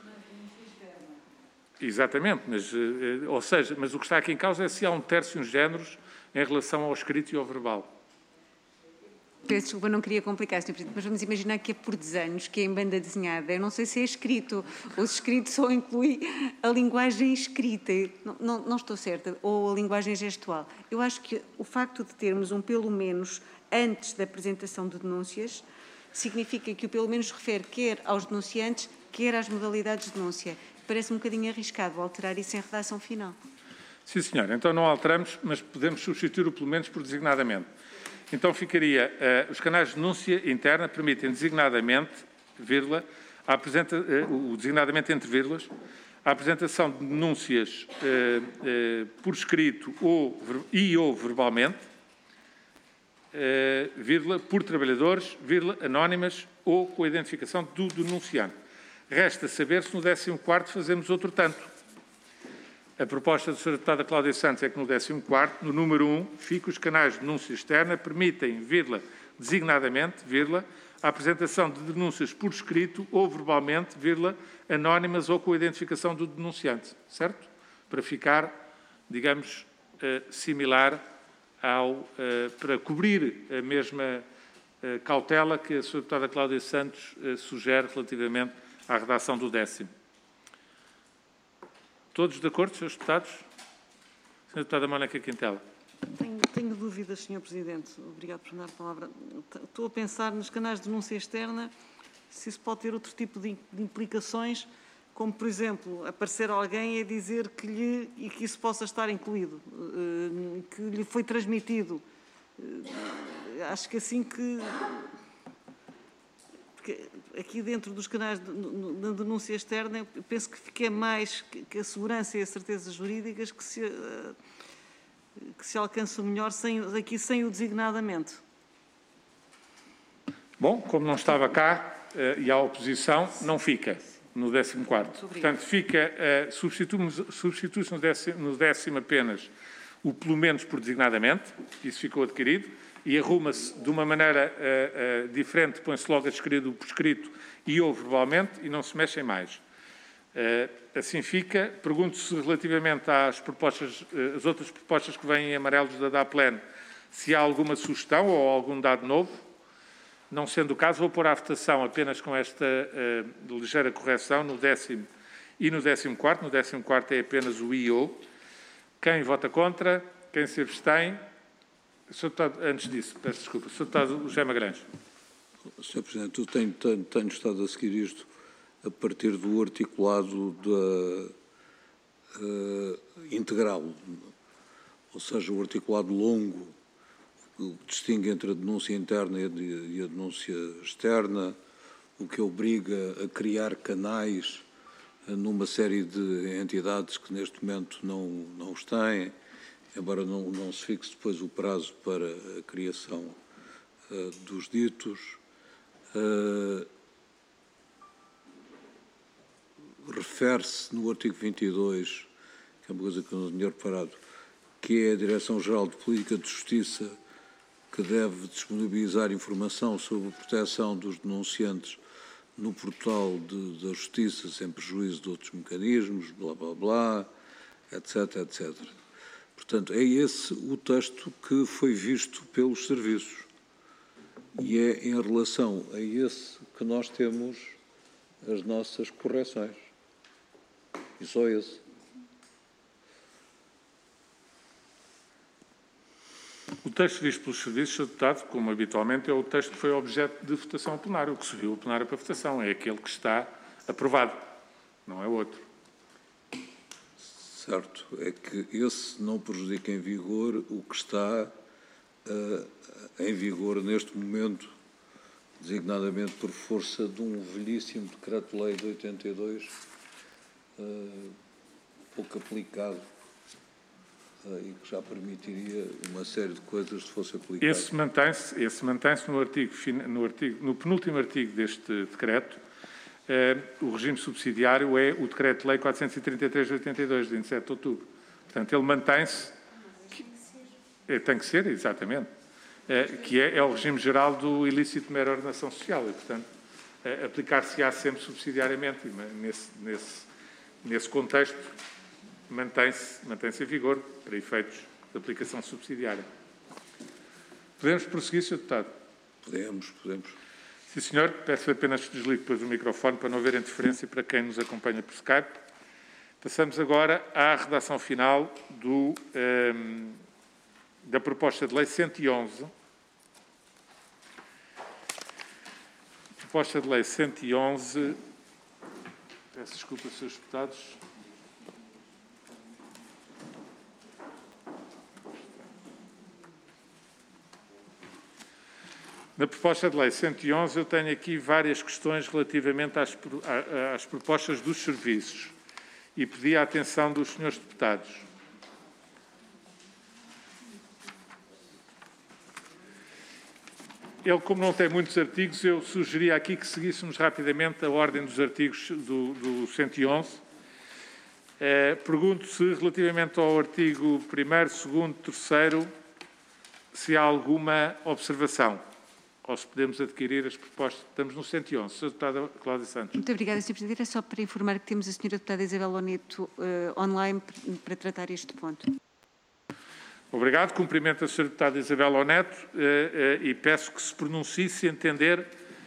Exatamente, mas, ou seja, mas o que está aqui em causa é se há um terço e uns géneros em relação ao escrito e ao verbal. Peço desculpa, não queria complicar, Sr. Presidente, mas vamos imaginar que é por desenhos, que é em banda desenhada. Eu não sei se é escrito, ou se escrito só inclui a linguagem escrita. Não estou certa. Ou a linguagem gestual. Eu acho que o facto de termos um pelo menos antes da apresentação de denúncias significa que o pelo menos refere quer aos denunciantes, quer às modalidades de denúncia. Parece um bocadinho arriscado alterar isso em redação final. Sim, senhora. Então não alteramos, mas podemos substituir o pelo menos por designadamente. Então ficaria, os canais de denúncia interna permitem designadamente, vírgula, o designadamente entre vírgulas, a apresentação de denúncias por escrito ou verbalmente, vírgula, por trabalhadores, vírgula, anónimas ou com a identificação do denunciante. Resta saber se no 14º fazemos outro tanto. A proposta da Sra. Deputada Cláudia Santos é que no 14º, no número 1, fica os canais de denúncia externa permitem, vírgula, designadamente, vírgula, a apresentação de denúncias por escrito ou verbalmente, vírgula, anónimas ou com a identificação do denunciante, certo? Para ficar, digamos, similar para cobrir a mesma cautela que a Sra. Deputada Cláudia Santos sugere relativamente à redação do 10º. Todos de acordo, Srs. Deputados? Sra. Deputada Mónica Quintela. Tenho dúvidas, Sr. Presidente. Obrigado por me dar a palavra. Estou a pensar nos canais de denúncia externa, se isso pode ter outro tipo de implicações, como, por exemplo, aparecer alguém a dizer e que isso possa estar incluído, que lhe foi transmitido. Acho que assim que... Porque aqui dentro dos canais da denúncia externa, eu penso que fica mais que a segurança e as certezas jurídicas que se alcançam melhor aqui sem o designadamente. Bom, como não estava cá e há oposição, não fica no 14º. Portanto, fica, substitui-se no 10º apenas o pelo menos por designadamente, isso ficou adquirido, e arruma-se de uma maneira diferente, põe-se logo a descrever por escrito e ou verbalmente, e não se mexem mais. Assim fica. Pergunto-se relativamente às propostas, as outras propostas que vêm em amarelos da DAPLAN, se há alguma sugestão ou algum dado novo. Não sendo o caso, vou pôr à votação apenas com esta ligeira correção no 10º e no 14º. No 14º é apenas o IO. Quem vota contra? Quem se abstém? Sr. Deputado, antes disso, peço desculpa. Sr. Deputado José Magalhães. Sr. Presidente, eu tenho estado a seguir isto a partir do articulado integral, ou seja, o articulado longo, o que distingue entre a denúncia interna e a denúncia externa, o que obriga a criar canais numa série de entidades que neste momento não os têm, embora não se fixe depois o prazo para a criação dos ditos. Refere-se no artigo 22, que é uma coisa que eu não tinha reparado, que é a Direção-Geral de Política de Justiça que deve disponibilizar informação sobre a proteção dos denunciantes no portal da Justiça, sem prejuízo de outros mecanismos, blá, blá, blá, etc, etc. Portanto, é esse o texto que foi visto pelos serviços e é em relação a esse que nós temos as nossas correções. E só esse. O texto visto pelos serviços, Sr. Deputado, como habitualmente, é o texto que foi objeto de votação ao plenário. O que se viu ao plenário para votação é aquele que está aprovado, não é outro. Certo, é que esse não prejudica em vigor o que está em vigor neste momento, designadamente por força de um velhíssimo decreto-lei de 82, pouco aplicado, e que já permitiria uma série de coisas se fosse aplicado. Esse mantém-se no penúltimo artigo deste decreto. O regime subsidiário é o Decreto-Lei 433 de 82, de 27 de outubro. Portanto, ele mantém-se... Tem que ser, exatamente. Que é o regime geral do ilícito de mera ordenação social e, portanto, aplicar-se-á sempre subsidiariamente. E nesse contexto, mantém-se em vigor para efeitos de aplicação subsidiária. Podemos prosseguir, Sr. Deputado? Podemos. Sim, senhor. Peço apenas que desligue depois o microfone para não haver interferência para quem nos acompanha por Skype. Passamos agora à redação final da proposta de lei 111. Proposta de lei 111. Peço desculpa, Srs. Deputados. Na proposta de lei 111, eu tenho aqui várias questões relativamente às propostas dos serviços e pedi a atenção dos senhores deputados. Ele, como não tem muitos artigos, eu sugeria aqui que seguíssemos rapidamente a ordem dos artigos do 111. Pergunto se, relativamente ao artigo 1º, 2º, 3º, se há alguma observação. Ou se podemos adquirir as propostas. Estamos no 111. Sra. Deputada Cláudia Santos. Muito obrigada, Sr. Presidente. É só para informar que temos a Sra. Deputada Isabel Oneto online para tratar este ponto. Obrigado. Cumprimento a Sra. Deputada Isabel Oneto e peço que se pronuncie se entender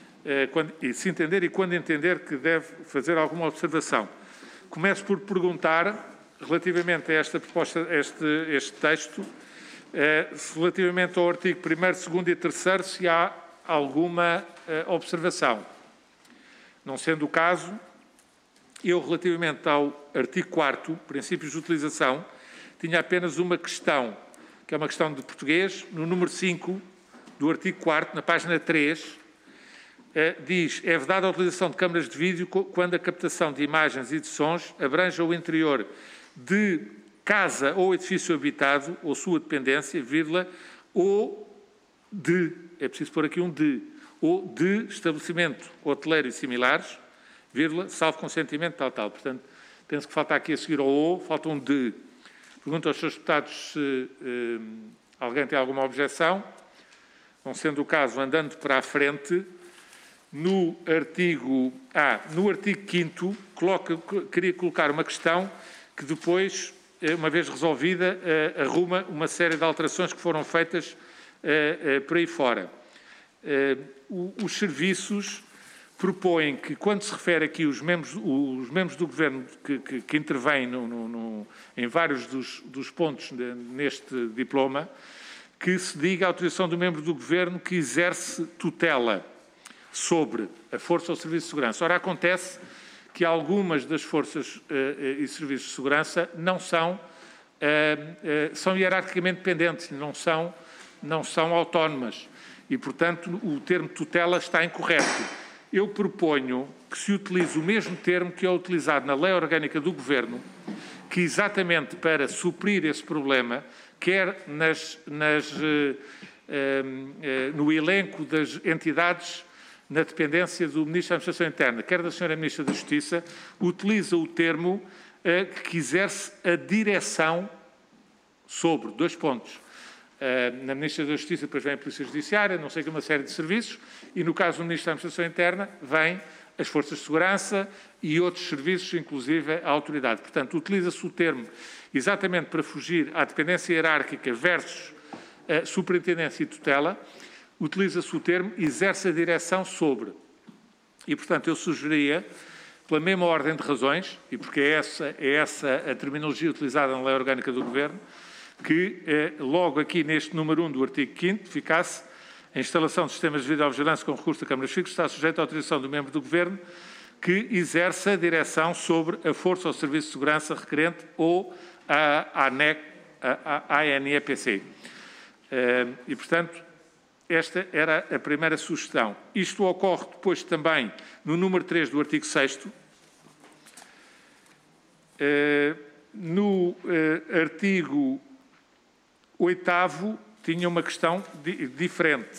e quando entender que deve fazer alguma observação. Começo por perguntar, relativamente a esta proposta, este texto, relativamente ao artigo 1º, 2º e 3º, se há alguma observação. Não sendo o caso, eu, relativamente ao artigo 4º, princípios de utilização, tinha apenas uma questão, que é uma questão de português, no número 5 do artigo 4º, na página 3, diz: é vedada a utilização de câmaras de vídeo quando a captação de imagens e de sons abranja o interior de casa ou edifício habitado ou sua dependência, vírgula, ou de, é preciso pôr aqui um de, ou de estabelecimento hoteleiro e similares, vírgula, salvo consentimento, tal. Portanto, penso que falta aqui a seguir ao ou, falta um de. Pergunto aos senhores deputados se alguém tem alguma objeção. Não sendo o caso, andando para a frente, no artigo 5º, queria colocar uma questão que depois, uma vez resolvida, arruma uma série de alterações que foram feitas por aí fora. Os serviços propõem que, quando se refere aqui os membros do Governo que intervêm em vários dos pontos neste diploma, que se diga a autorização do membro do Governo que exerce tutela sobre a força ou serviço de segurança. Ora, acontece que algumas das forças e serviços de segurança não são hierarquicamente dependentes, não são autónomas e, portanto, o termo tutela está incorreto. Eu proponho que se utilize o mesmo termo que é utilizado na Lei Orgânica do Governo, que exatamente para suprir esse problema, quer no elenco das entidades na dependência do Ministro da Administração Interna, quer da Sra. Ministra da Justiça, utiliza o termo que exerce a direção sobre, 2 pontos. Na Ministra da Justiça depois vem a Polícia Judiciária, não sei que uma série de serviços, e no caso do Ministro da Administração Interna vem as Forças de Segurança e outros serviços, inclusive a autoridade. Portanto, utiliza-se o termo exatamente para fugir à dependência hierárquica versus superintendência e tutela, utiliza-se o termo exerce a direção sobre. E, portanto, eu sugeria, pela mesma ordem de razões, e porque é essa a terminologia utilizada na Lei Orgânica do Governo, que logo aqui neste número 1 do artigo 5º ficasse: a instalação de sistemas de videovigilância com recurso a câmaras fixas está sujeita à autorização do membro do Governo que exerce a direção sobre a força ou serviço de segurança requerente ou a ANEPC. E, portanto, esta era a primeira sugestão. Isto ocorre depois também no número 3 do artigo 6º. No artigo 8º tinha uma questão diferente.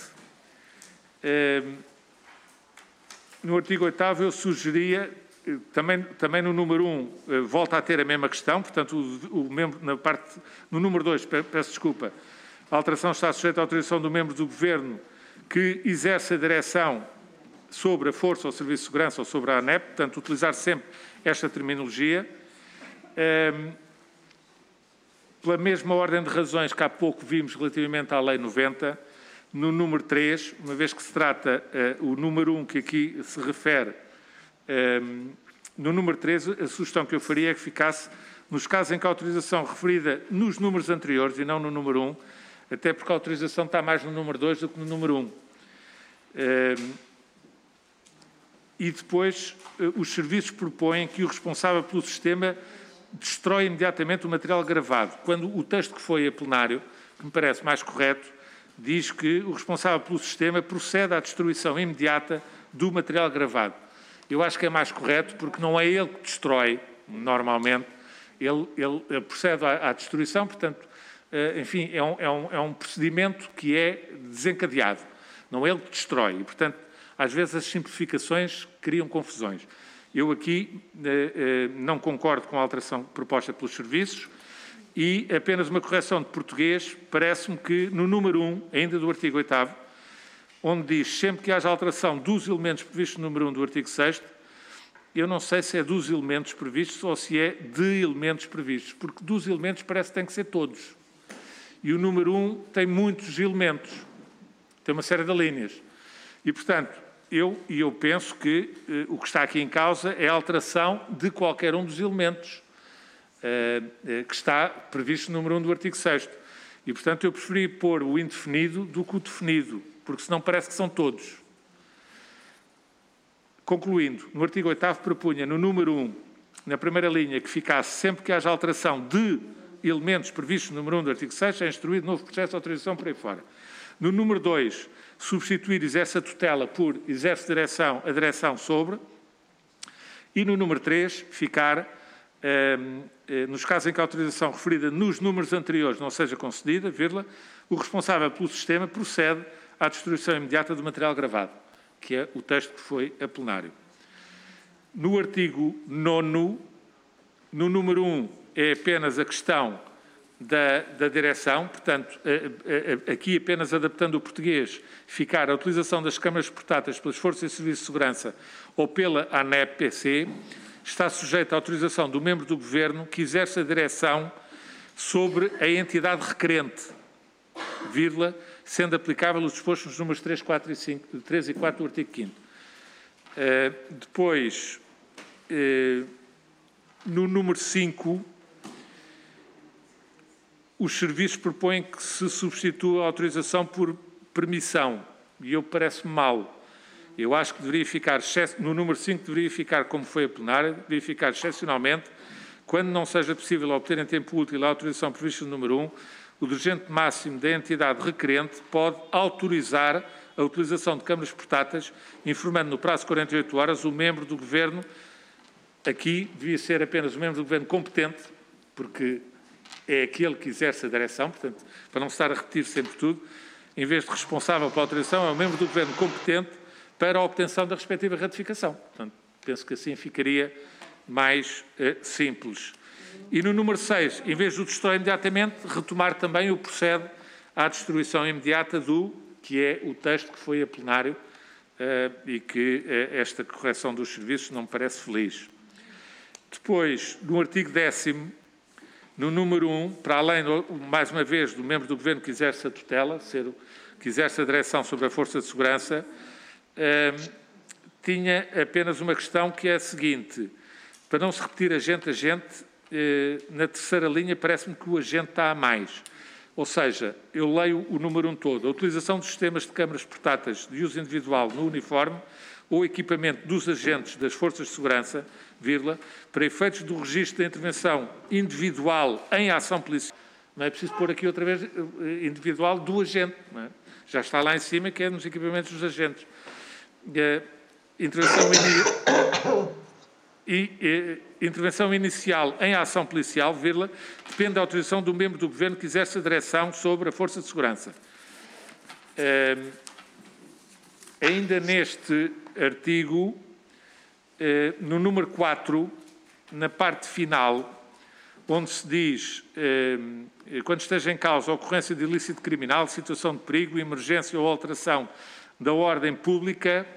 No artigo 8º eu sugeria, também no número 1, volta a ter a mesma questão, portanto, no número 2, peço desculpa, a alteração está sujeita à autorização do membro do Governo que exerce a direção sobre a força ou serviço de segurança ou sobre a ANEP, portanto, utilizar sempre esta terminologia. Pela mesma ordem de razões que há pouco vimos relativamente à Lei 90, no número 3, uma vez que se trata o número 1 que aqui se refere, no número 3, a sugestão que eu faria é que ficasse nos casos em que a autorização referida nos números anteriores e não no número 1, até porque a autorização está mais no número 2 do que no número 1. E depois, os serviços propõem que o responsável pelo sistema destrói imediatamente o material gravado, quando o texto que foi a plenário, que me parece mais correto, diz que o responsável pelo sistema procede à destruição imediata do material gravado. Eu acho que é mais correto, porque não é ele que destrói, normalmente, ele procede à destruição, portanto, enfim, é um procedimento que é desencadeado, não é ele que destrói, e, portanto, às vezes as simplificações criam confusões. Eu aqui não concordo com a alteração proposta pelos serviços e apenas uma correção de português. Parece-me que no número 1, ainda do artigo 8º, onde diz sempre que haja alteração dos elementos previstos no número 1 do artigo 6º, eu não sei se é dos elementos previstos ou se é de elementos previstos, porque dos elementos parece que tem que ser todos. E o número 1 tem muitos elementos, tem uma série de linhas. E, portanto, eu penso que o que está aqui em causa é a alteração de qualquer um dos elementos que está previsto no número 1 do artigo 6º. E, portanto, eu preferi pôr o indefinido do que o definido, porque senão parece que são todos. Concluindo, no artigo 8º propunha no número 1, na primeira linha, que ficasse sempre que haja alteração de elementos previstos no número 1 do artigo 6º, é instruído novo processo de autorização por aí fora. No número 2, substituir exerce a tutela por exerce a direção sobre, e no número 3 ficar, nos casos em que a autorização referida nos números anteriores não seja concedida, vírgula, o responsável pelo sistema procede à destruição imediata do material gravado, que é o texto que foi a plenário. No artigo 9º, no número 1, é apenas a questão da direção, portanto, aqui apenas adaptando o português, ficar a utilização das câmaras portáteis pelas Forças e Serviços de Segurança ou pela ANEP-PC, está sujeita à autorização do membro do Governo que exerce a direção sobre a entidade requerente, vírgula, sendo aplicável os dispostos nos números 3 e 4 do artigo 5º. Depois, no número 5, os serviços propõem que se substitua a autorização por permissão, e eu parece-me mal. Eu acho que deveria ficar, no número 5, deveria ficar como foi a plenária, deveria ficar excepcionalmente, quando não seja possível obter em tempo útil a autorização prevista no número 1, o dirigente máximo da entidade requerente pode autorizar a utilização de câmaras portáteis, informando no prazo de 48 horas o membro do Governo, aqui devia ser apenas o membro do Governo competente, porque é aquele que exerce a direção, portanto, para não estar a repetir sempre tudo, em vez de responsável pela autorização, é o membro do Governo competente para a obtenção da respectiva ratificação. Portanto, penso que assim ficaria mais simples. E no número 6, em vez do destrói imediatamente, retomar também o procede à destruição imediata do, que é o texto que foi a plenário e que esta correção dos serviços não me parece feliz. Depois, no artigo 10º, no número 1, para além, mais uma vez, do membro do Governo que exerce a tutela, que exerce a direção sobre a Força de Segurança, tinha apenas uma questão que é a seguinte: para não se repetir agente, na terceira linha parece-me que o agente está a mais. Ou seja, eu leio o número 1 todo. A utilização dos sistemas de câmaras portáteis de uso individual no uniforme ou equipamento dos agentes das Forças de Segurança, vírgula, para efeitos do registro da intervenção individual em ação policial. Não é preciso pôr aqui outra vez individual do agente. Não é? Já está lá em cima, que é nos equipamentos dos agentes. Intervenção inicial em ação policial, vírgula, depende da autorização do membro do Governo que exerce a direção sobre a Força de Segurança. Ainda neste artigo, no número 4, na parte final, onde se diz, quando esteja em causa a ocorrência de ilícito criminal, situação de perigo, emergência ou alteração da ordem pública,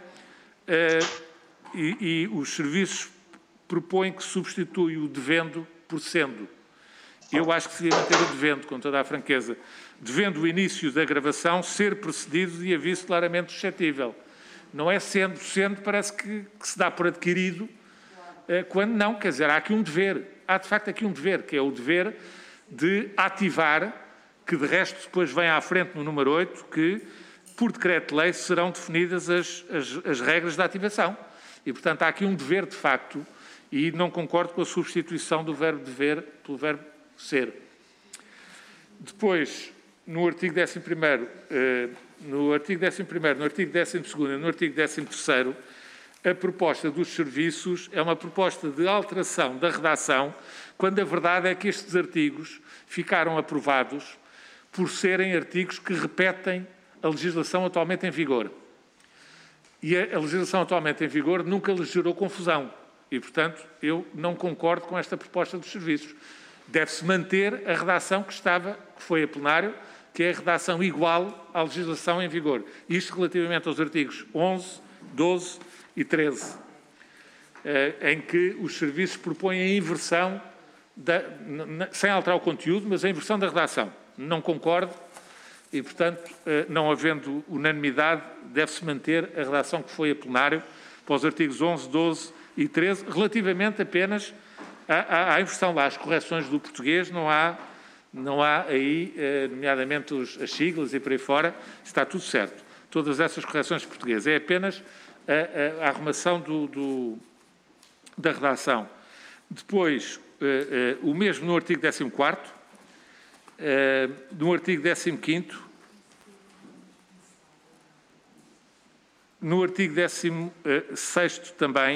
e os serviços propõem que substitui o devendo por sendo. Eu acho que se devia manter o devendo, com toda a franqueza. Devendo o início da gravação ser precedido de aviso claramente suscetível. Não é sendo parece que se dá por adquirido, quando não, quer dizer, há aqui um dever. Há, de facto, aqui um dever, que é o dever de ativar, que de resto depois vem à frente no número 8, que, por decreto-lei, serão definidas as regras da ativação. E, portanto, há aqui um dever, de facto, e não concordo com a substituição do verbo dever pelo verbo ser. Depois, no artigo 11º, no artigo 11º, no artigo 12º e no artigo 13º, a proposta dos serviços é uma proposta de alteração da redação, quando a verdade é que estes artigos ficaram aprovados por serem artigos que repetem a legislação atualmente em vigor. E a legislação atualmente em vigor nunca lhes gerou confusão. E, portanto, eu não concordo com esta proposta dos serviços. Deve-se manter a redação que foi a plenário, que é a redação igual à legislação em vigor. Isto relativamente aos artigos 11, 12 e 13, em que os serviços propõem a inversão, sem alterar o conteúdo, mas a inversão da redação. Não concordo e, portanto, não havendo unanimidade, deve-se manter a redação que foi a plenário para os artigos 11, 12 e 13, relativamente apenas à inversão lá, as correções do português, não há aí, nomeadamente as siglas e por aí fora, está tudo certo. Todas essas correções de português. É apenas a arrumação da redação. Depois, o mesmo no artigo 14º, no artigo 15º, No artigo 16º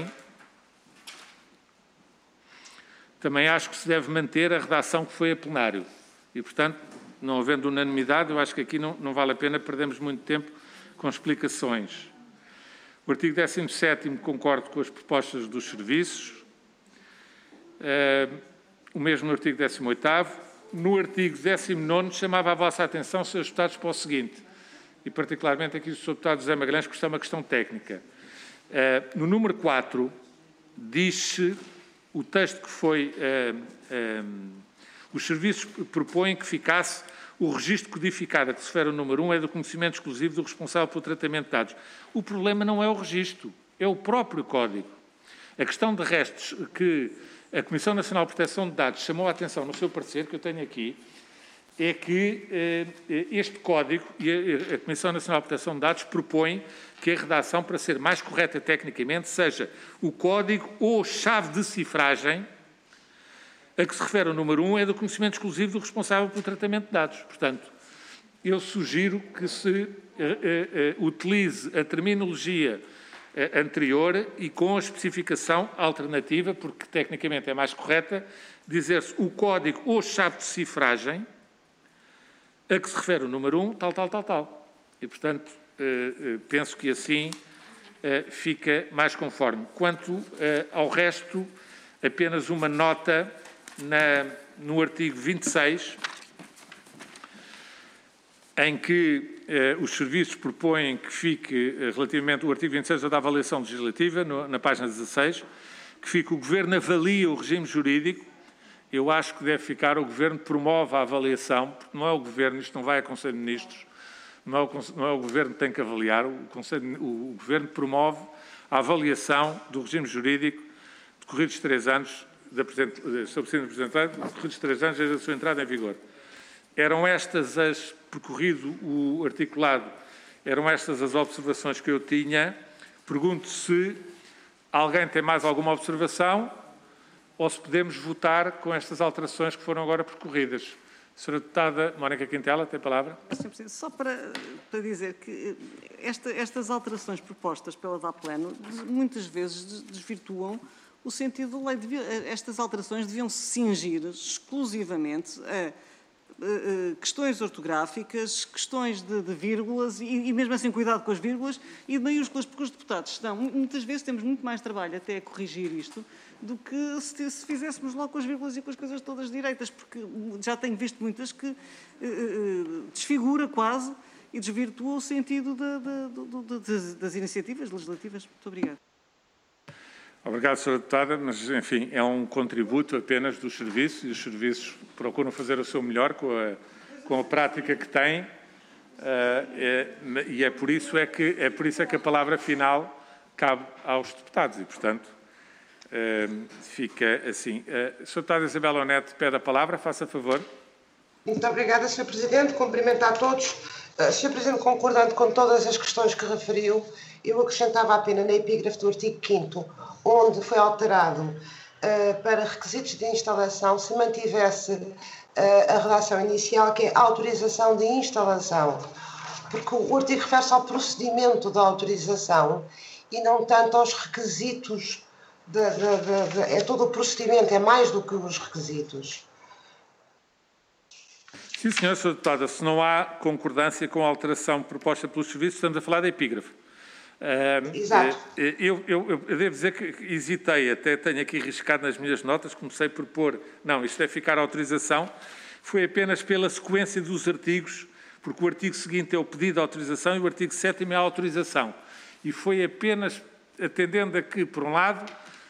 também acho que se deve manter a redação que foi a plenário. E, portanto, não havendo unanimidade, eu acho que aqui não vale a pena perdermos muito tempo com explicações. O artigo 17º concordo com as propostas dos serviços. O mesmo no artigo 18º. No artigo 19º chamava a vossa atenção, Srs. Deputados, para o seguinte, e particularmente aqui o Sr. Deputado José Magalhães, que isto é uma questão técnica. No número 4, diz-se, o texto que foi... os serviços propõem que ficasse o registro codificado, a que se refere o número 1, é do conhecimento exclusivo do responsável pelo tratamento de dados. O problema não é o registro, é o próprio código. A questão de restos que a Comissão Nacional de Proteção de Dados chamou a atenção no seu parecer, que eu tenho aqui, é que este código e a Comissão Nacional de Proteção de Dados propõem que a redação, para ser mais correta tecnicamente, seja o código ou chave de cifragem a que se refere o número 1 é do conhecimento exclusivo do responsável pelo tratamento de dados. Portanto, eu sugiro que se utilize a terminologia anterior e com a especificação alternativa, porque tecnicamente é mais correta, dizer-se o código ou chave de cifragem a que se refere o número 1, tal. E, portanto, penso que assim fica mais conforme. Quanto ao resto, apenas uma nota no artigo 26, em que os serviços propõem que fique, relativamente ao artigo 26 da avaliação legislativa, na página 16, que fique o Governo avalia o regime jurídico. Eu acho que deve ficar o Governo promove a avaliação, porque não é o Governo, isto não vai a Conselho de Ministros, não é o Governo que tem que avaliar, o Governo promove a avaliação do regime jurídico decorridos 3 anos, sob sendo apresentado, decorridos 3 anos desde a sua entrada em vigor. Eram estas percorrido o articulado, eram estas as observações que eu tinha. Pergunto se alguém tem mais alguma observação ou se podemos votar com estas alterações que foram agora percorridas. Sra. Deputada Mónica Quintela, tem a palavra. Só para dizer que estas alterações propostas pela DAPLAN muitas vezes desvirtuam o sentido da lei. Estas alterações deviam se cingir exclusivamente a questões ortográficas, questões de vírgulas e mesmo assim cuidado com as vírgulas e de maiúsculas, porque os deputados estão, muitas vezes temos muito mais trabalho até a corrigir isto do que se fizéssemos logo com as vírgulas e com as coisas todas direitas, porque já tenho visto muitas que desfigura quase e desvirtua o sentido das iniciativas legislativas. Muito obrigada. Obrigado, Sra. Deputada, mas, enfim, é um contributo apenas dos serviços e os serviços procuram fazer o seu melhor com a prática que têm e é por isso que a palavra final cabe aos deputados e, portanto, fica assim. Sra. Deputada Isabel Onete pede a palavra, faça favor. Muito obrigada, Sr. Presidente. Cumprimento a todos. Sr. Presidente, concordando com todas as questões que referiu, eu acrescentava apenas na epígrafe do artigo 5º, onde foi alterado para requisitos de instalação, se mantivesse a redação inicial, que é autorização de instalação, porque o artigo refere-se ao procedimento da autorização e não tanto aos requisitos, é todo o procedimento, é mais do que os requisitos. Sim, senhora Deputada, se não há concordância com a alteração proposta pelos serviços, estamos a falar da epígrafe. Exato. Eu devo dizer que hesitei, até tenho aqui riscado nas minhas notas, comecei por pôr, não, isto deve ficar a autorização, foi apenas pela sequência dos artigos, porque o artigo seguinte é o pedido de autorização e o artigo 7º é a autorização. E foi apenas atendendo a que, por um lado,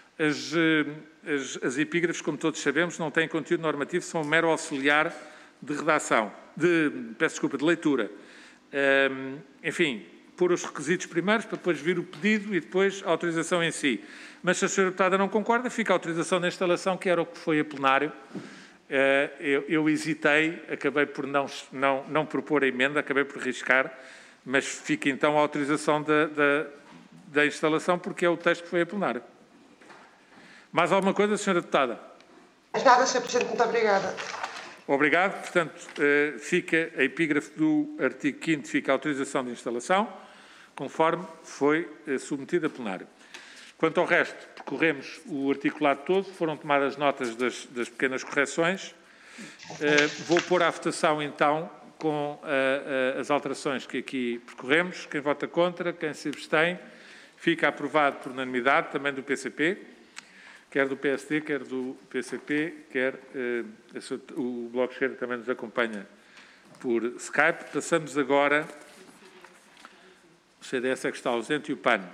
as epígrafes, como todos sabemos, não têm conteúdo normativo, são um mero auxiliar de redação, de leitura. Enfim, pôr os requisitos primeiros para depois vir o pedido e depois a autorização em si. Mas se a Sra. Deputada não concorda, fica a autorização da instalação, que era o que foi a plenário. Eu hesitei, acabei por não propor a emenda, acabei por riscar, mas fica então a autorização da instalação, porque é o texto que foi a plenário. Mais alguma coisa, Sra. Deputada? Mais nada, Sr. Presidente, muito obrigada. Obrigado. Portanto, fica a epígrafe do artigo 5º, fica a autorização de instalação. conforme foi submetido a plenário. Quanto ao resto, percorremos o articulado todo, foram tomadas notas das pequenas correções. Vou pôr à votação, então, com as alterações que aqui percorremos. Quem vota contra, quem se abstém, fica aprovado por unanimidade, também do PCP, quer do PSD, quer do PCP, quer o Bloco de Esquerda também nos acompanha por Skype. Passamos agora, o CDS é que está ausente e o PAN.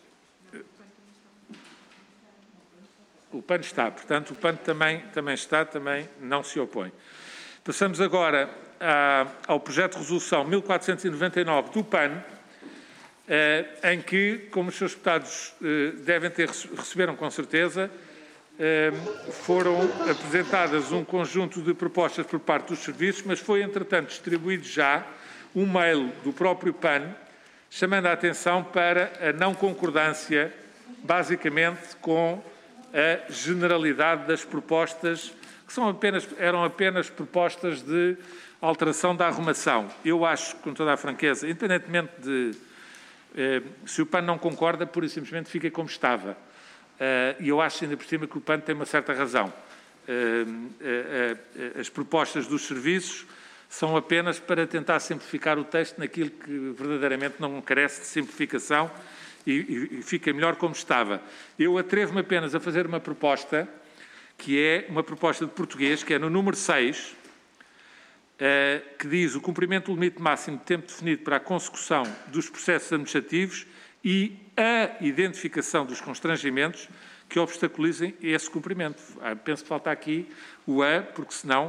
O PAN está, portanto, o PAN também está, também não se opõe. Passamos agora ao projeto de resolução 1499 do PAN, em que, como os seus deputados receberam com certeza, foram apresentadas um conjunto de propostas por parte dos serviços, mas foi, entretanto, distribuído já um mail do próprio PAN, chamando a atenção para a não concordância, basicamente, com a generalidade das propostas, que eram apenas propostas de alteração da arrumação. Eu acho, com toda a franqueza, independentemente de se o PAN não concorda, pura e simplesmente fica como estava. E eu acho ainda por cima que o PAN tem uma certa razão. As propostas dos serviços são apenas para tentar simplificar o texto naquilo que verdadeiramente não carece de simplificação e fica melhor como estava. Eu atrevo-me apenas a fazer uma proposta, que é uma proposta de português, que é no número 6, que diz o cumprimento do limite máximo de tempo definido para a consecução dos processos administrativos e a identificação dos constrangimentos que obstaculizem esse cumprimento. Penso que falta aqui o "a", porque senão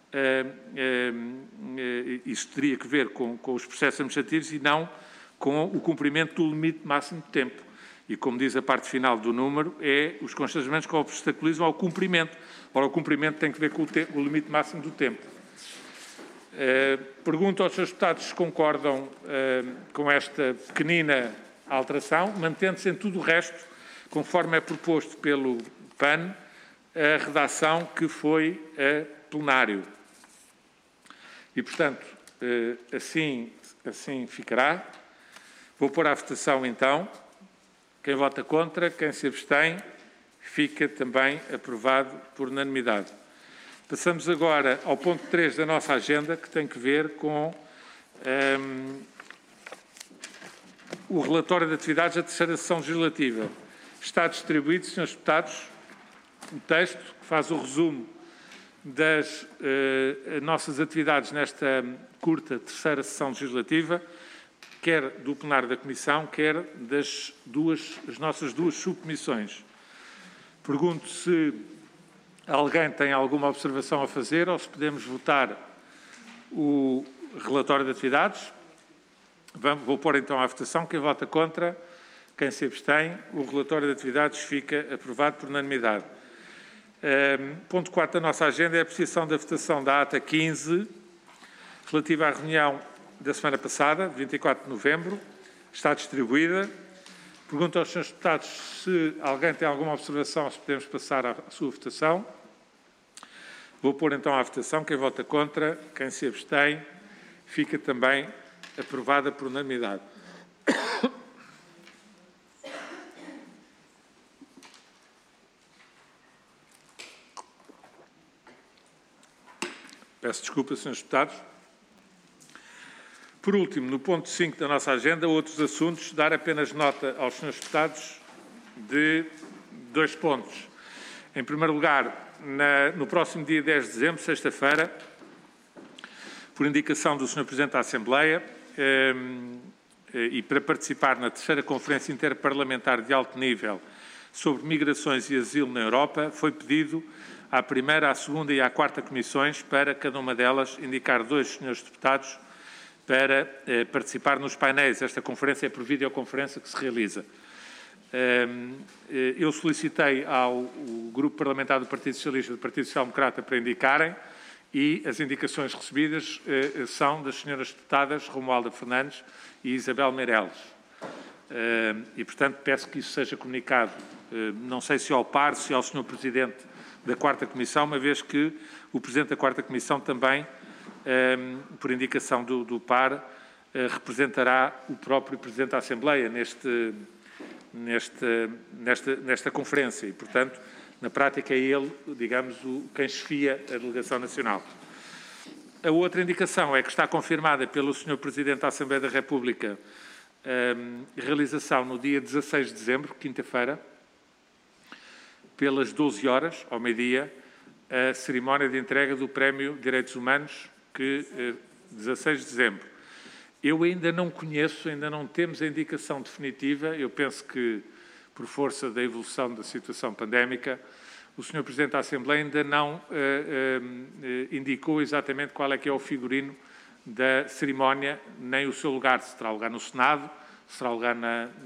isso teria que ver com os processos administrativos e não com o cumprimento do limite máximo de tempo. E, como diz a parte final do número, é os constrangimentos que obstaculizam ao cumprimento. Ora, o cumprimento tem que ver com o limite máximo do tempo. Pergunto aos seus deputados se concordam com esta pequenina alteração, mantendo-se em tudo o resto, conforme é proposto pelo PAN, a redação que foi a plenário. E, portanto, assim ficará. Vou pôr à votação, então. Quem vota contra, quem se abstém, fica também aprovado por unanimidade. Passamos agora ao ponto 3 da nossa agenda, que tem que ver com o relatório de atividades da terceira sessão legislativa. Está distribuído, senhores deputados, o texto que faz o resumo das nossas atividades nesta curta terceira sessão legislativa, quer do plenário da Comissão, quer das nossas duas subcomissões. Pergunto se alguém tem alguma observação a fazer ou se podemos votar o relatório de atividades. Vou pôr então à votação. Quem vota contra, quem se abstém, o relatório de atividades fica aprovado por unanimidade. Ponto 4 da nossa agenda é a apreciação da votação da ata 15, relativa à reunião da semana passada, 24 de novembro. Está distribuída. Pergunto aos senhores deputados se alguém tem alguma observação, se podemos passar à sua votação. Vou pôr então à votação. Quem vota contra, quem se abstém, fica também aprovada por unanimidade. Peço desculpa, senhores deputados. Por último, no ponto 5 da nossa agenda, outros assuntos, dar apenas nota aos senhores deputados de 2 pontos. Em primeiro lugar, no próximo dia 10 de dezembro, sexta-feira, por indicação do Sr. Presidente da Assembleia e para participar na terceira Conferência Interparlamentar de Alto Nível sobre Migrações e Asilo na Europa, foi pedido à primeira, à segunda e à quarta comissões para cada uma delas indicar 2 senhores deputados para participar nos painéis. Esta conferência é por videoconferência que se realiza. Eu solicitei ao Grupo Parlamentar do Partido Socialista e do Partido Social Democrata para indicarem e as indicações recebidas são das senhoras deputadas Romualda Fernandes e Isabel Meireles. E, portanto, peço que isso seja comunicado, não sei se ao par, se ao Sr. Presidente da Quarta Comissão, uma vez que o Presidente da Quarta Comissão também, por indicação do par, representará o próprio Presidente da Assembleia nesta conferência e, portanto, na prática é ele, digamos, quem chefia a Delegação Nacional. A outra indicação é que está confirmada pelo Sr. Presidente da Assembleia da República a realização no dia 16 de dezembro, quinta-feira, pelas 12 horas, ao meio-dia, a cerimónia de entrega do Prémio Direitos Humanos, 16 de dezembro. Eu ainda não conheço, ainda não temos a indicação definitiva, eu penso que, por força da evolução da situação pandémica, o Sr. Presidente da Assembleia ainda não indicou exatamente qual é que é o figurino da cerimónia, nem o seu lugar, se terá lugar no Senado, se terá lugar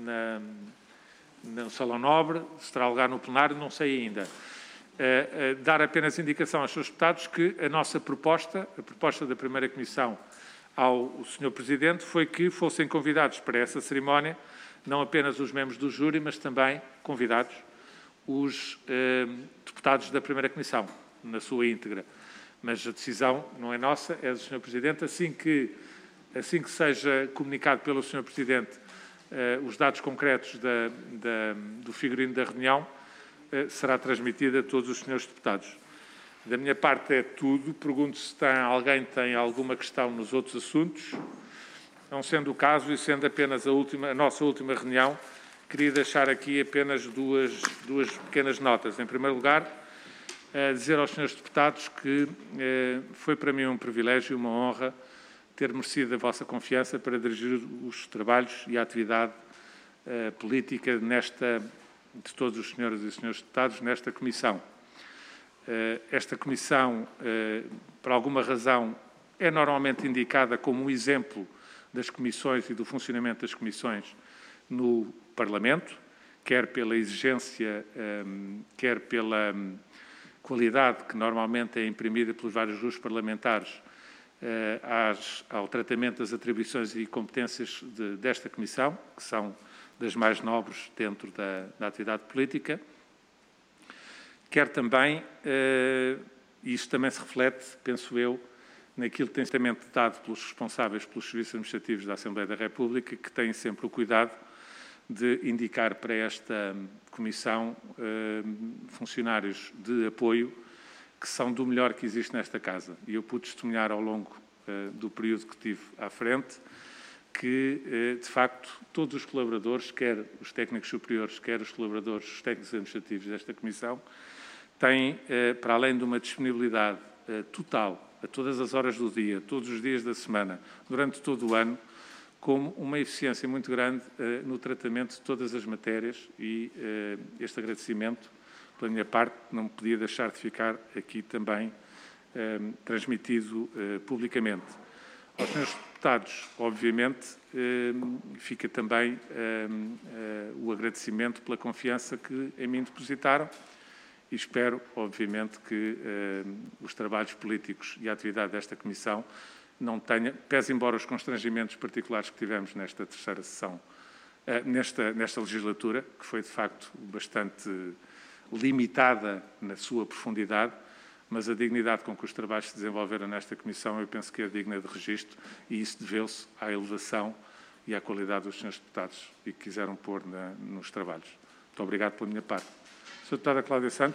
no Salão Nobre, se terá lugar no plenário, não sei ainda. Dar apenas indicação aos seus deputados que a nossa proposta, a proposta da Primeira Comissão ao Sr. Presidente, foi que fossem convidados para essa cerimónia não apenas os membros do júri, mas também convidados os deputados da Primeira Comissão, na sua íntegra. Mas a decisão não é nossa, é do Sr. Presidente. Assim que seja comunicado pelo Sr. Presidente os dados concretos do figurino da reunião, será transmitida a todos os senhores deputados. Da minha parte é tudo. Pergunto se alguém tem alguma questão nos outros assuntos. Não sendo o caso e sendo apenas a nossa última reunião, queria deixar aqui apenas duas pequenas notas. Em primeiro lugar, dizer aos senhores deputados que foi para mim um privilégio e uma honra ter merecido a vossa confiança para dirigir os trabalhos e a atividade política de todos os senhores e senhores deputados nesta comissão. Esta comissão, por alguma razão, é normalmente indicada como um exemplo das comissões e do funcionamento das comissões no Parlamento, quer pela exigência, quer pela qualidade que normalmente é imprimida pelos vários grupos parlamentares ao tratamento das atribuições e competências desta comissão, que são das mais nobres dentro da atividade política, quer também, e isto também se reflete, penso eu, naquilo que tem sido dado pelos responsáveis pelos serviços administrativos da Assembleia da República, que têm sempre o cuidado de indicar para esta comissão funcionários de apoio que são do melhor que existe nesta casa. E eu pude testemunhar ao longo do período que tive à frente que, de facto, todos os colaboradores, quer os técnicos superiores, quer os colaboradores, os técnicos administrativos desta comissão, têm, para além de uma disponibilidade total, a todas as horas do dia, todos os dias da semana, durante todo o ano, como uma eficiência muito grande no tratamento de todas as matérias e este agradecimento, pela minha parte, não podia deixar de ficar aqui também transmitido publicamente. Aos senhores deputados, obviamente, fica também o agradecimento pela confiança que em mim depositaram e espero, obviamente, que os trabalhos políticos e a atividade desta Comissão não tenha, pese embora os constrangimentos particulares que tivemos nesta terceira sessão, nesta legislatura, que foi, de facto, bastante limitada na sua profundidade, mas a dignidade com que os trabalhos se desenvolveram nesta Comissão, eu penso que é digna de registro e isso deveu-se à elevação e à qualidade dos senhores deputados e que quiseram pôr nos trabalhos. Muito obrigado pela minha parte. Sra. Deputada Cláudia Santos.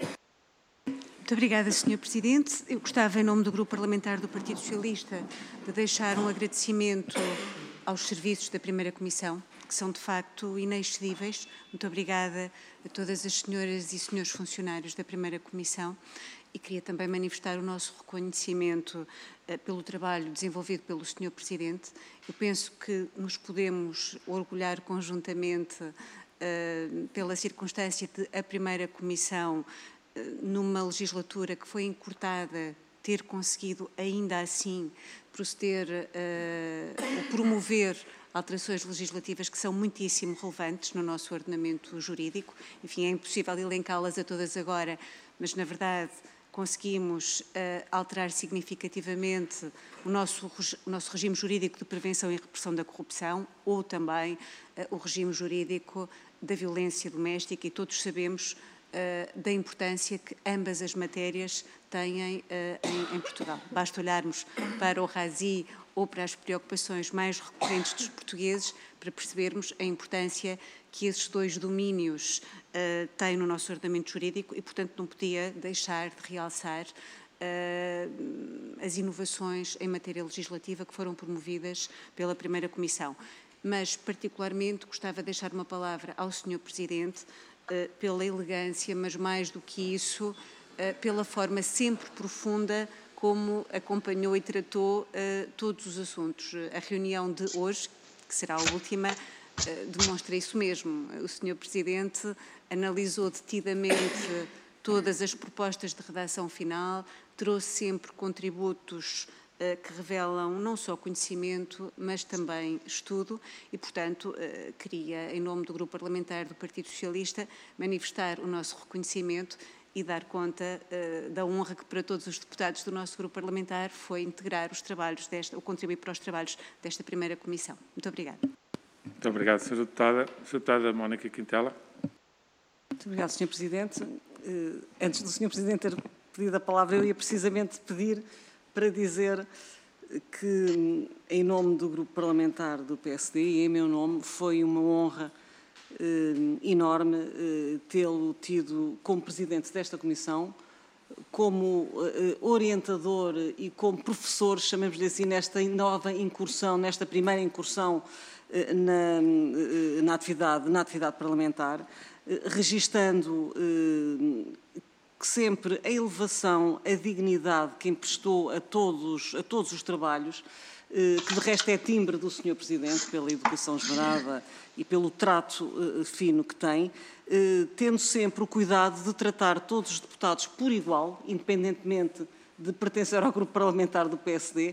Muito obrigada, Sr. Presidente. Eu gostava, em nome do Grupo Parlamentar do Partido Socialista, de deixar um agradecimento aos serviços da Primeira Comissão, que são, de facto, inexcedíveis. Muito obrigada a todas as senhoras e senhores funcionários da Primeira Comissão e queria também manifestar o nosso reconhecimento pelo trabalho desenvolvido pelo Sr. Presidente. Eu penso que nos podemos orgulhar conjuntamente pela circunstância de a Primeira Comissão, numa legislatura que foi encurtada, ter conseguido ainda assim proceder ou promover alterações legislativas que são muitíssimo relevantes no nosso ordenamento jurídico. Enfim, é impossível elencá-las a todas agora, mas na verdade conseguimos alterar significativamente o nosso regime jurídico de prevenção e repressão da corrupção ou também o regime jurídico da violência doméstica e todos sabemos da importância que ambas as matérias têm em Portugal. Basta olharmos para o RASI ou para as preocupações mais recorrentes dos portugueses para percebermos a importância que esses dois domínios têm no nosso ordenamento jurídico e, portanto, não podia deixar de realçar as inovações em matéria legislativa que foram promovidas pela primeira Comissão. Mas, particularmente, gostava de deixar uma palavra ao Sr. Presidente pela elegância, mas mais do que isso, pela forma sempre profunda como acompanhou e tratou todos os assuntos. A reunião de hoje, que será a última, demonstra isso mesmo. O Sr. Presidente analisou detidamente todas as propostas de redação final, trouxe sempre contributos que revelam não só conhecimento, mas também estudo e, portanto, queria, em nome do Grupo Parlamentar do Partido Socialista, manifestar o nosso reconhecimento e dar conta da honra que para todos os deputados do nosso Grupo Parlamentar foi integrar os trabalhos ou contribuir para os trabalhos desta primeira Comissão. Muito obrigada. Muito obrigado, Sra. Deputada. Sra. Deputada Mónica Quintela. Muito obrigado, Sr. Presidente. Antes do Sr. Presidente ter pedido a palavra, eu ia precisamente pedir para dizer que, em nome do Grupo Parlamentar do PSD e em meu nome, foi uma honra enorme tê-lo tido como Presidente desta Comissão, como orientador e como professor, chamemos-lhe assim, nesta nova incursão, nesta primeira incursão na atividade parlamentar, registando sempre a elevação, a dignidade que emprestou a todos os trabalhos, que de resto é timbre do Sr. Presidente, pela educação esmerada e pelo trato fino que tem, tendo sempre o cuidado de tratar todos os deputados por igual, independentemente de pertencer ao grupo parlamentar do PSD,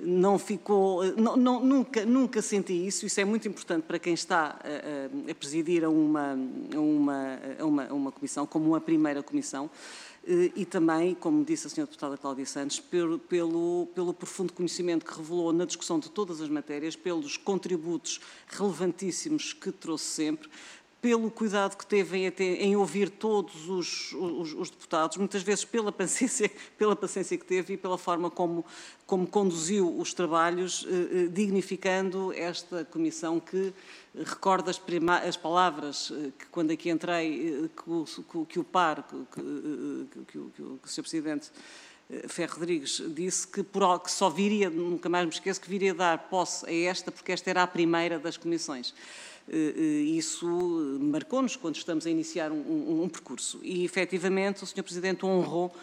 nunca senti isso. Isso é muito importante para quem está a presidir a uma comissão, como a primeira comissão, e também, como disse a Sra. Deputada Cláudia Santos, pelo profundo conhecimento que revelou na discussão de todas as matérias, pelos contributos relevantíssimos que trouxe sempre, pelo cuidado que teve em ouvir todos os deputados, muitas vezes pela paciência que teve e pela forma como conduziu os trabalhos, dignificando esta comissão que, recordo as palavras que quando aqui entrei, que o Sr. Presidente Ferro Rodrigues disse que só viria, nunca mais me esqueço, que viria dar posse a esta, porque esta era a primeira das comissões. Isso marcou-nos quando estamos a iniciar um percurso. E, efetivamente, o Sr. Presidente honrou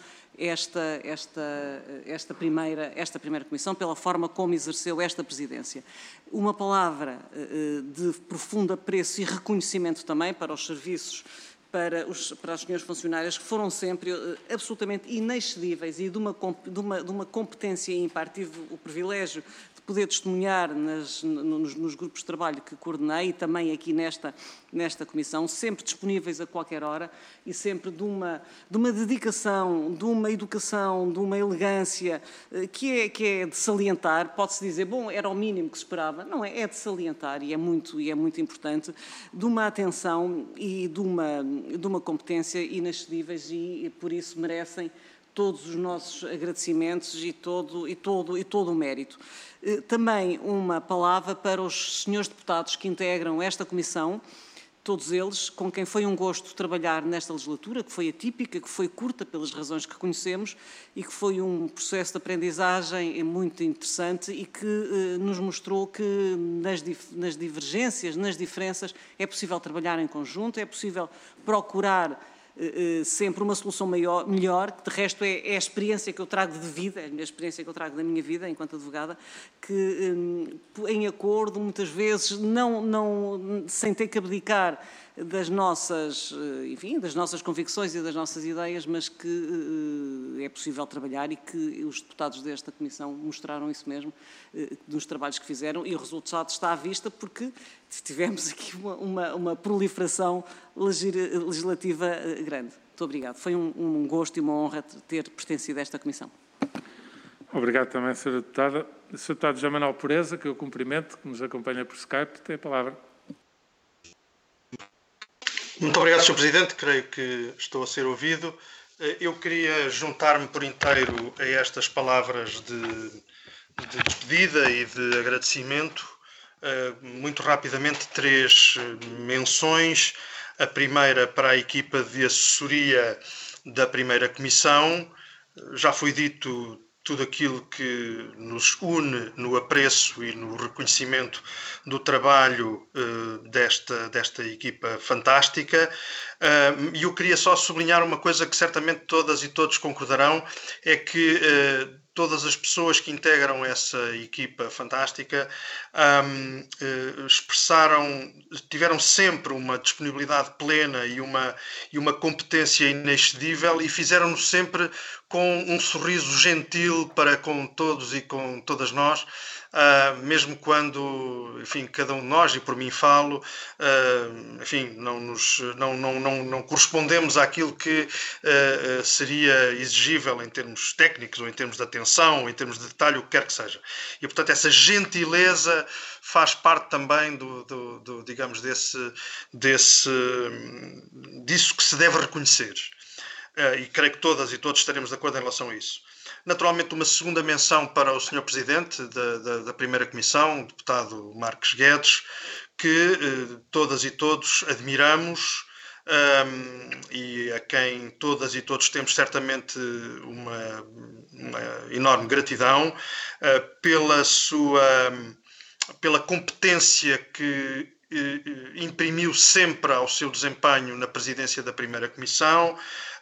esta primeira comissão pela forma como exerceu esta presidência. Uma palavra de profundo apreço e reconhecimento também para os serviços, para as senhoras funcionárias, que foram sempre absolutamente inexcedíveis e de uma competência ímpar. Tive o privilégio de poder testemunhar nos grupos de trabalho que coordenei e também aqui nesta comissão, sempre disponíveis a qualquer hora e sempre de uma dedicação, de uma educação, de uma elegância que é de salientar. Pode-se dizer, bom, era o mínimo que se esperava. Não é, é de salientar e é muito importante, de uma atenção e de uma competência inexcedíveis e por isso merecem todos os nossos agradecimentos e todo o mérito. Também uma palavra para os senhores deputados que integram esta comissão, todos eles, com quem foi um gosto trabalhar nesta legislatura, que foi atípica, que foi curta pelas razões que conhecemos e que foi um processo de aprendizagem muito interessante e que nos mostrou que nas divergências, nas diferenças, é possível trabalhar em conjunto, é possível procurar sempre uma solução melhor, que de resto é a experiência que eu trago de vida, é a experiência que eu trago da minha vida enquanto advogada, que em acordo, muitas vezes, sem ter que abdicar das nossas convicções e das nossas ideias, mas que é possível trabalhar e que os deputados desta comissão mostraram isso mesmo, nos trabalhos que fizeram, e o resultado está à vista porque tivemos aqui uma proliferação legislativa grande. Muito obrigado. Foi um gosto e uma honra ter pertencido a esta comissão. Obrigado também, Sra. Deputada. O Sr. Deputado José Manuel Pureza, que eu cumprimento, que nos acompanha por Skype, tem a palavra. Muito obrigado, Sr. Presidente. Creio que estou a ser ouvido. Eu queria juntar-me por inteiro a estas palavras de despedida e de agradecimento. Muito rapidamente, 3 menções. A primeira para a equipa de assessoria da primeira comissão. Já foi dito tudo aquilo que nos une no apreço e no reconhecimento do trabalho desta equipa fantástica. E eu queria só sublinhar uma coisa que certamente todas e todos concordarão, é que todas as pessoas que integram essa equipa fantástica tiveram sempre uma disponibilidade plena e uma competência inexcedível, e fizeram-no sempre com um sorriso gentil para com todos e com todas nós, mesmo quando, enfim, cada um de nós, e por mim falo, enfim, não correspondemos àquilo que seria exigível em termos técnicos, ou em termos de atenção, ou em termos de detalhe, o que quer que seja. E, portanto, essa gentileza faz parte também digamos, disso que se deve reconhecer. E creio que todas e todos estaremos de acordo em relação a isso. Naturalmente, uma segunda menção para o Sr. Presidente da primeira comissão, o deputado Marques Guedes, que todas e todos admiramos, e a quem todas e todos temos certamente uma enorme gratidão pela competência que imprimiu sempre ao seu desempenho na presidência da primeira comissão,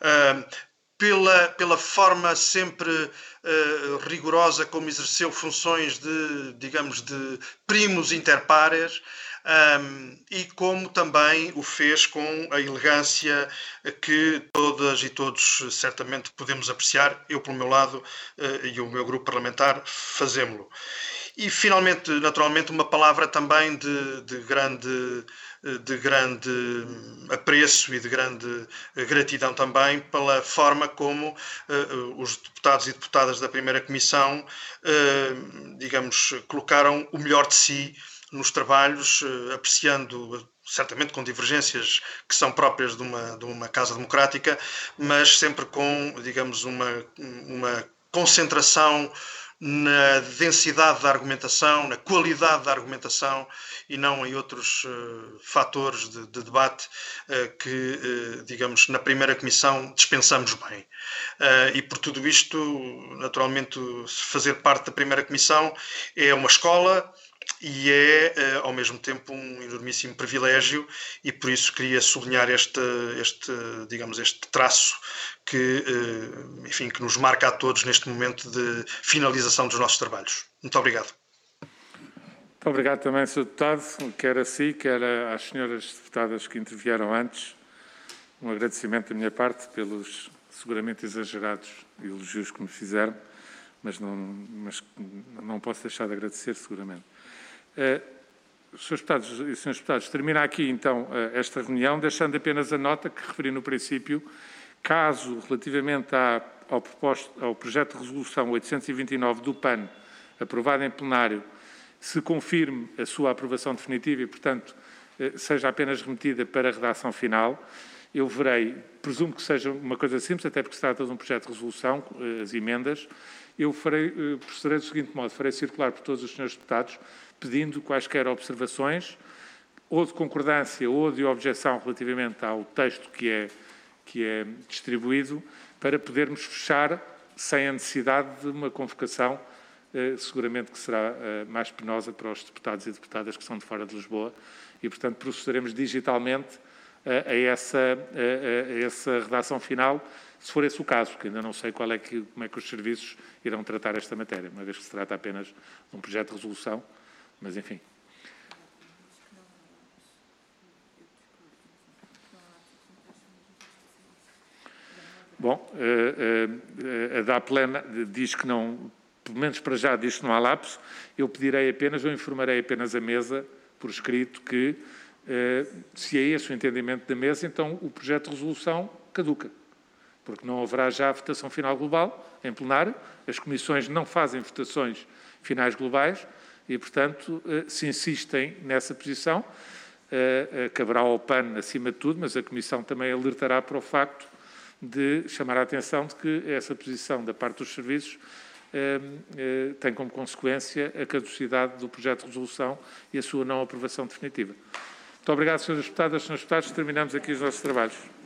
pela forma sempre rigorosa como exerceu funções digamos, de primus inter pares, e como também o fez com a elegância que todas e todos certamente podemos apreciar. Eu, pelo meu lado, e o meu grupo parlamentar, fazemos-lo. E, finalmente, naturalmente, uma palavra também de grande apreço e de grande gratidão também pela forma como os deputados e deputadas da primeira comissão, digamos, colocaram o melhor de si nos trabalhos, apreciando, certamente com divergências que são próprias de uma casa democrática, mas sempre com, digamos, uma concentração na densidade da argumentação, na qualidade da argumentação, e não em outros fatores de debate que, digamos, na primeira comissão dispensamos bem. E por tudo isto, naturalmente, fazer parte da primeira comissão é uma escola e é, ao mesmo tempo, um enormíssimo privilégio, e por isso queria sublinhar este traço que, enfim, que nos marca a todos neste momento de finalização dos nossos trabalhos. Muito obrigado. Muito obrigado também, Sr. Deputado, quer a si, quer às senhoras deputadas que intervieram antes. Um agradecimento da minha parte pelos seguramente exagerados elogios que me fizeram, mas não posso deixar de agradecer, seguramente. Srs. Deputados e Srs. Deputados, termina aqui então esta reunião, deixando apenas a nota que referi no princípio. Caso, relativamente ao projeto de resolução 829 do PAN, aprovado em plenário, se confirme a sua aprovação definitiva e, portanto, seja apenas remetida para a redação final, eu verei, presumo que seja uma coisa simples, até porque se trata de um projeto de resolução, as emendas, eu procederei do seguinte modo, farei circular por todos os senhores deputados, pedindo quaisquer observações, ou de concordância ou de objeção relativamente ao texto que é distribuído, para podermos fechar sem a necessidade de uma convocação, seguramente que será mais penosa para os deputados e deputadas que são de fora de Lisboa, e, portanto, procederemos digitalmente a essa redação final, se for esse o caso, porque ainda não sei como é que os serviços irão tratar esta matéria, uma vez que se trata apenas de um projeto de resolução, mas, enfim. Bom, a DA Plena diz que não, pelo menos para já, diz que não há lapso. Eu pedirei apenas, ou informarei apenas a mesa, por escrito, que, se é esse o entendimento da mesa, então o projeto de resolução caduca, porque não haverá já votação final global em plenário, as comissões não fazem votações finais globais e, portanto, se insistem nessa posição, caberá ao PAN acima de tudo, mas a Comissão também alertará para o facto de chamar a atenção de que essa posição da parte dos serviços tem como consequência a caducidade do projeto de resolução e a sua não aprovação definitiva. Muito obrigado, Sras. Deputadas, Srs. Deputados. Terminamos aqui os nossos trabalhos.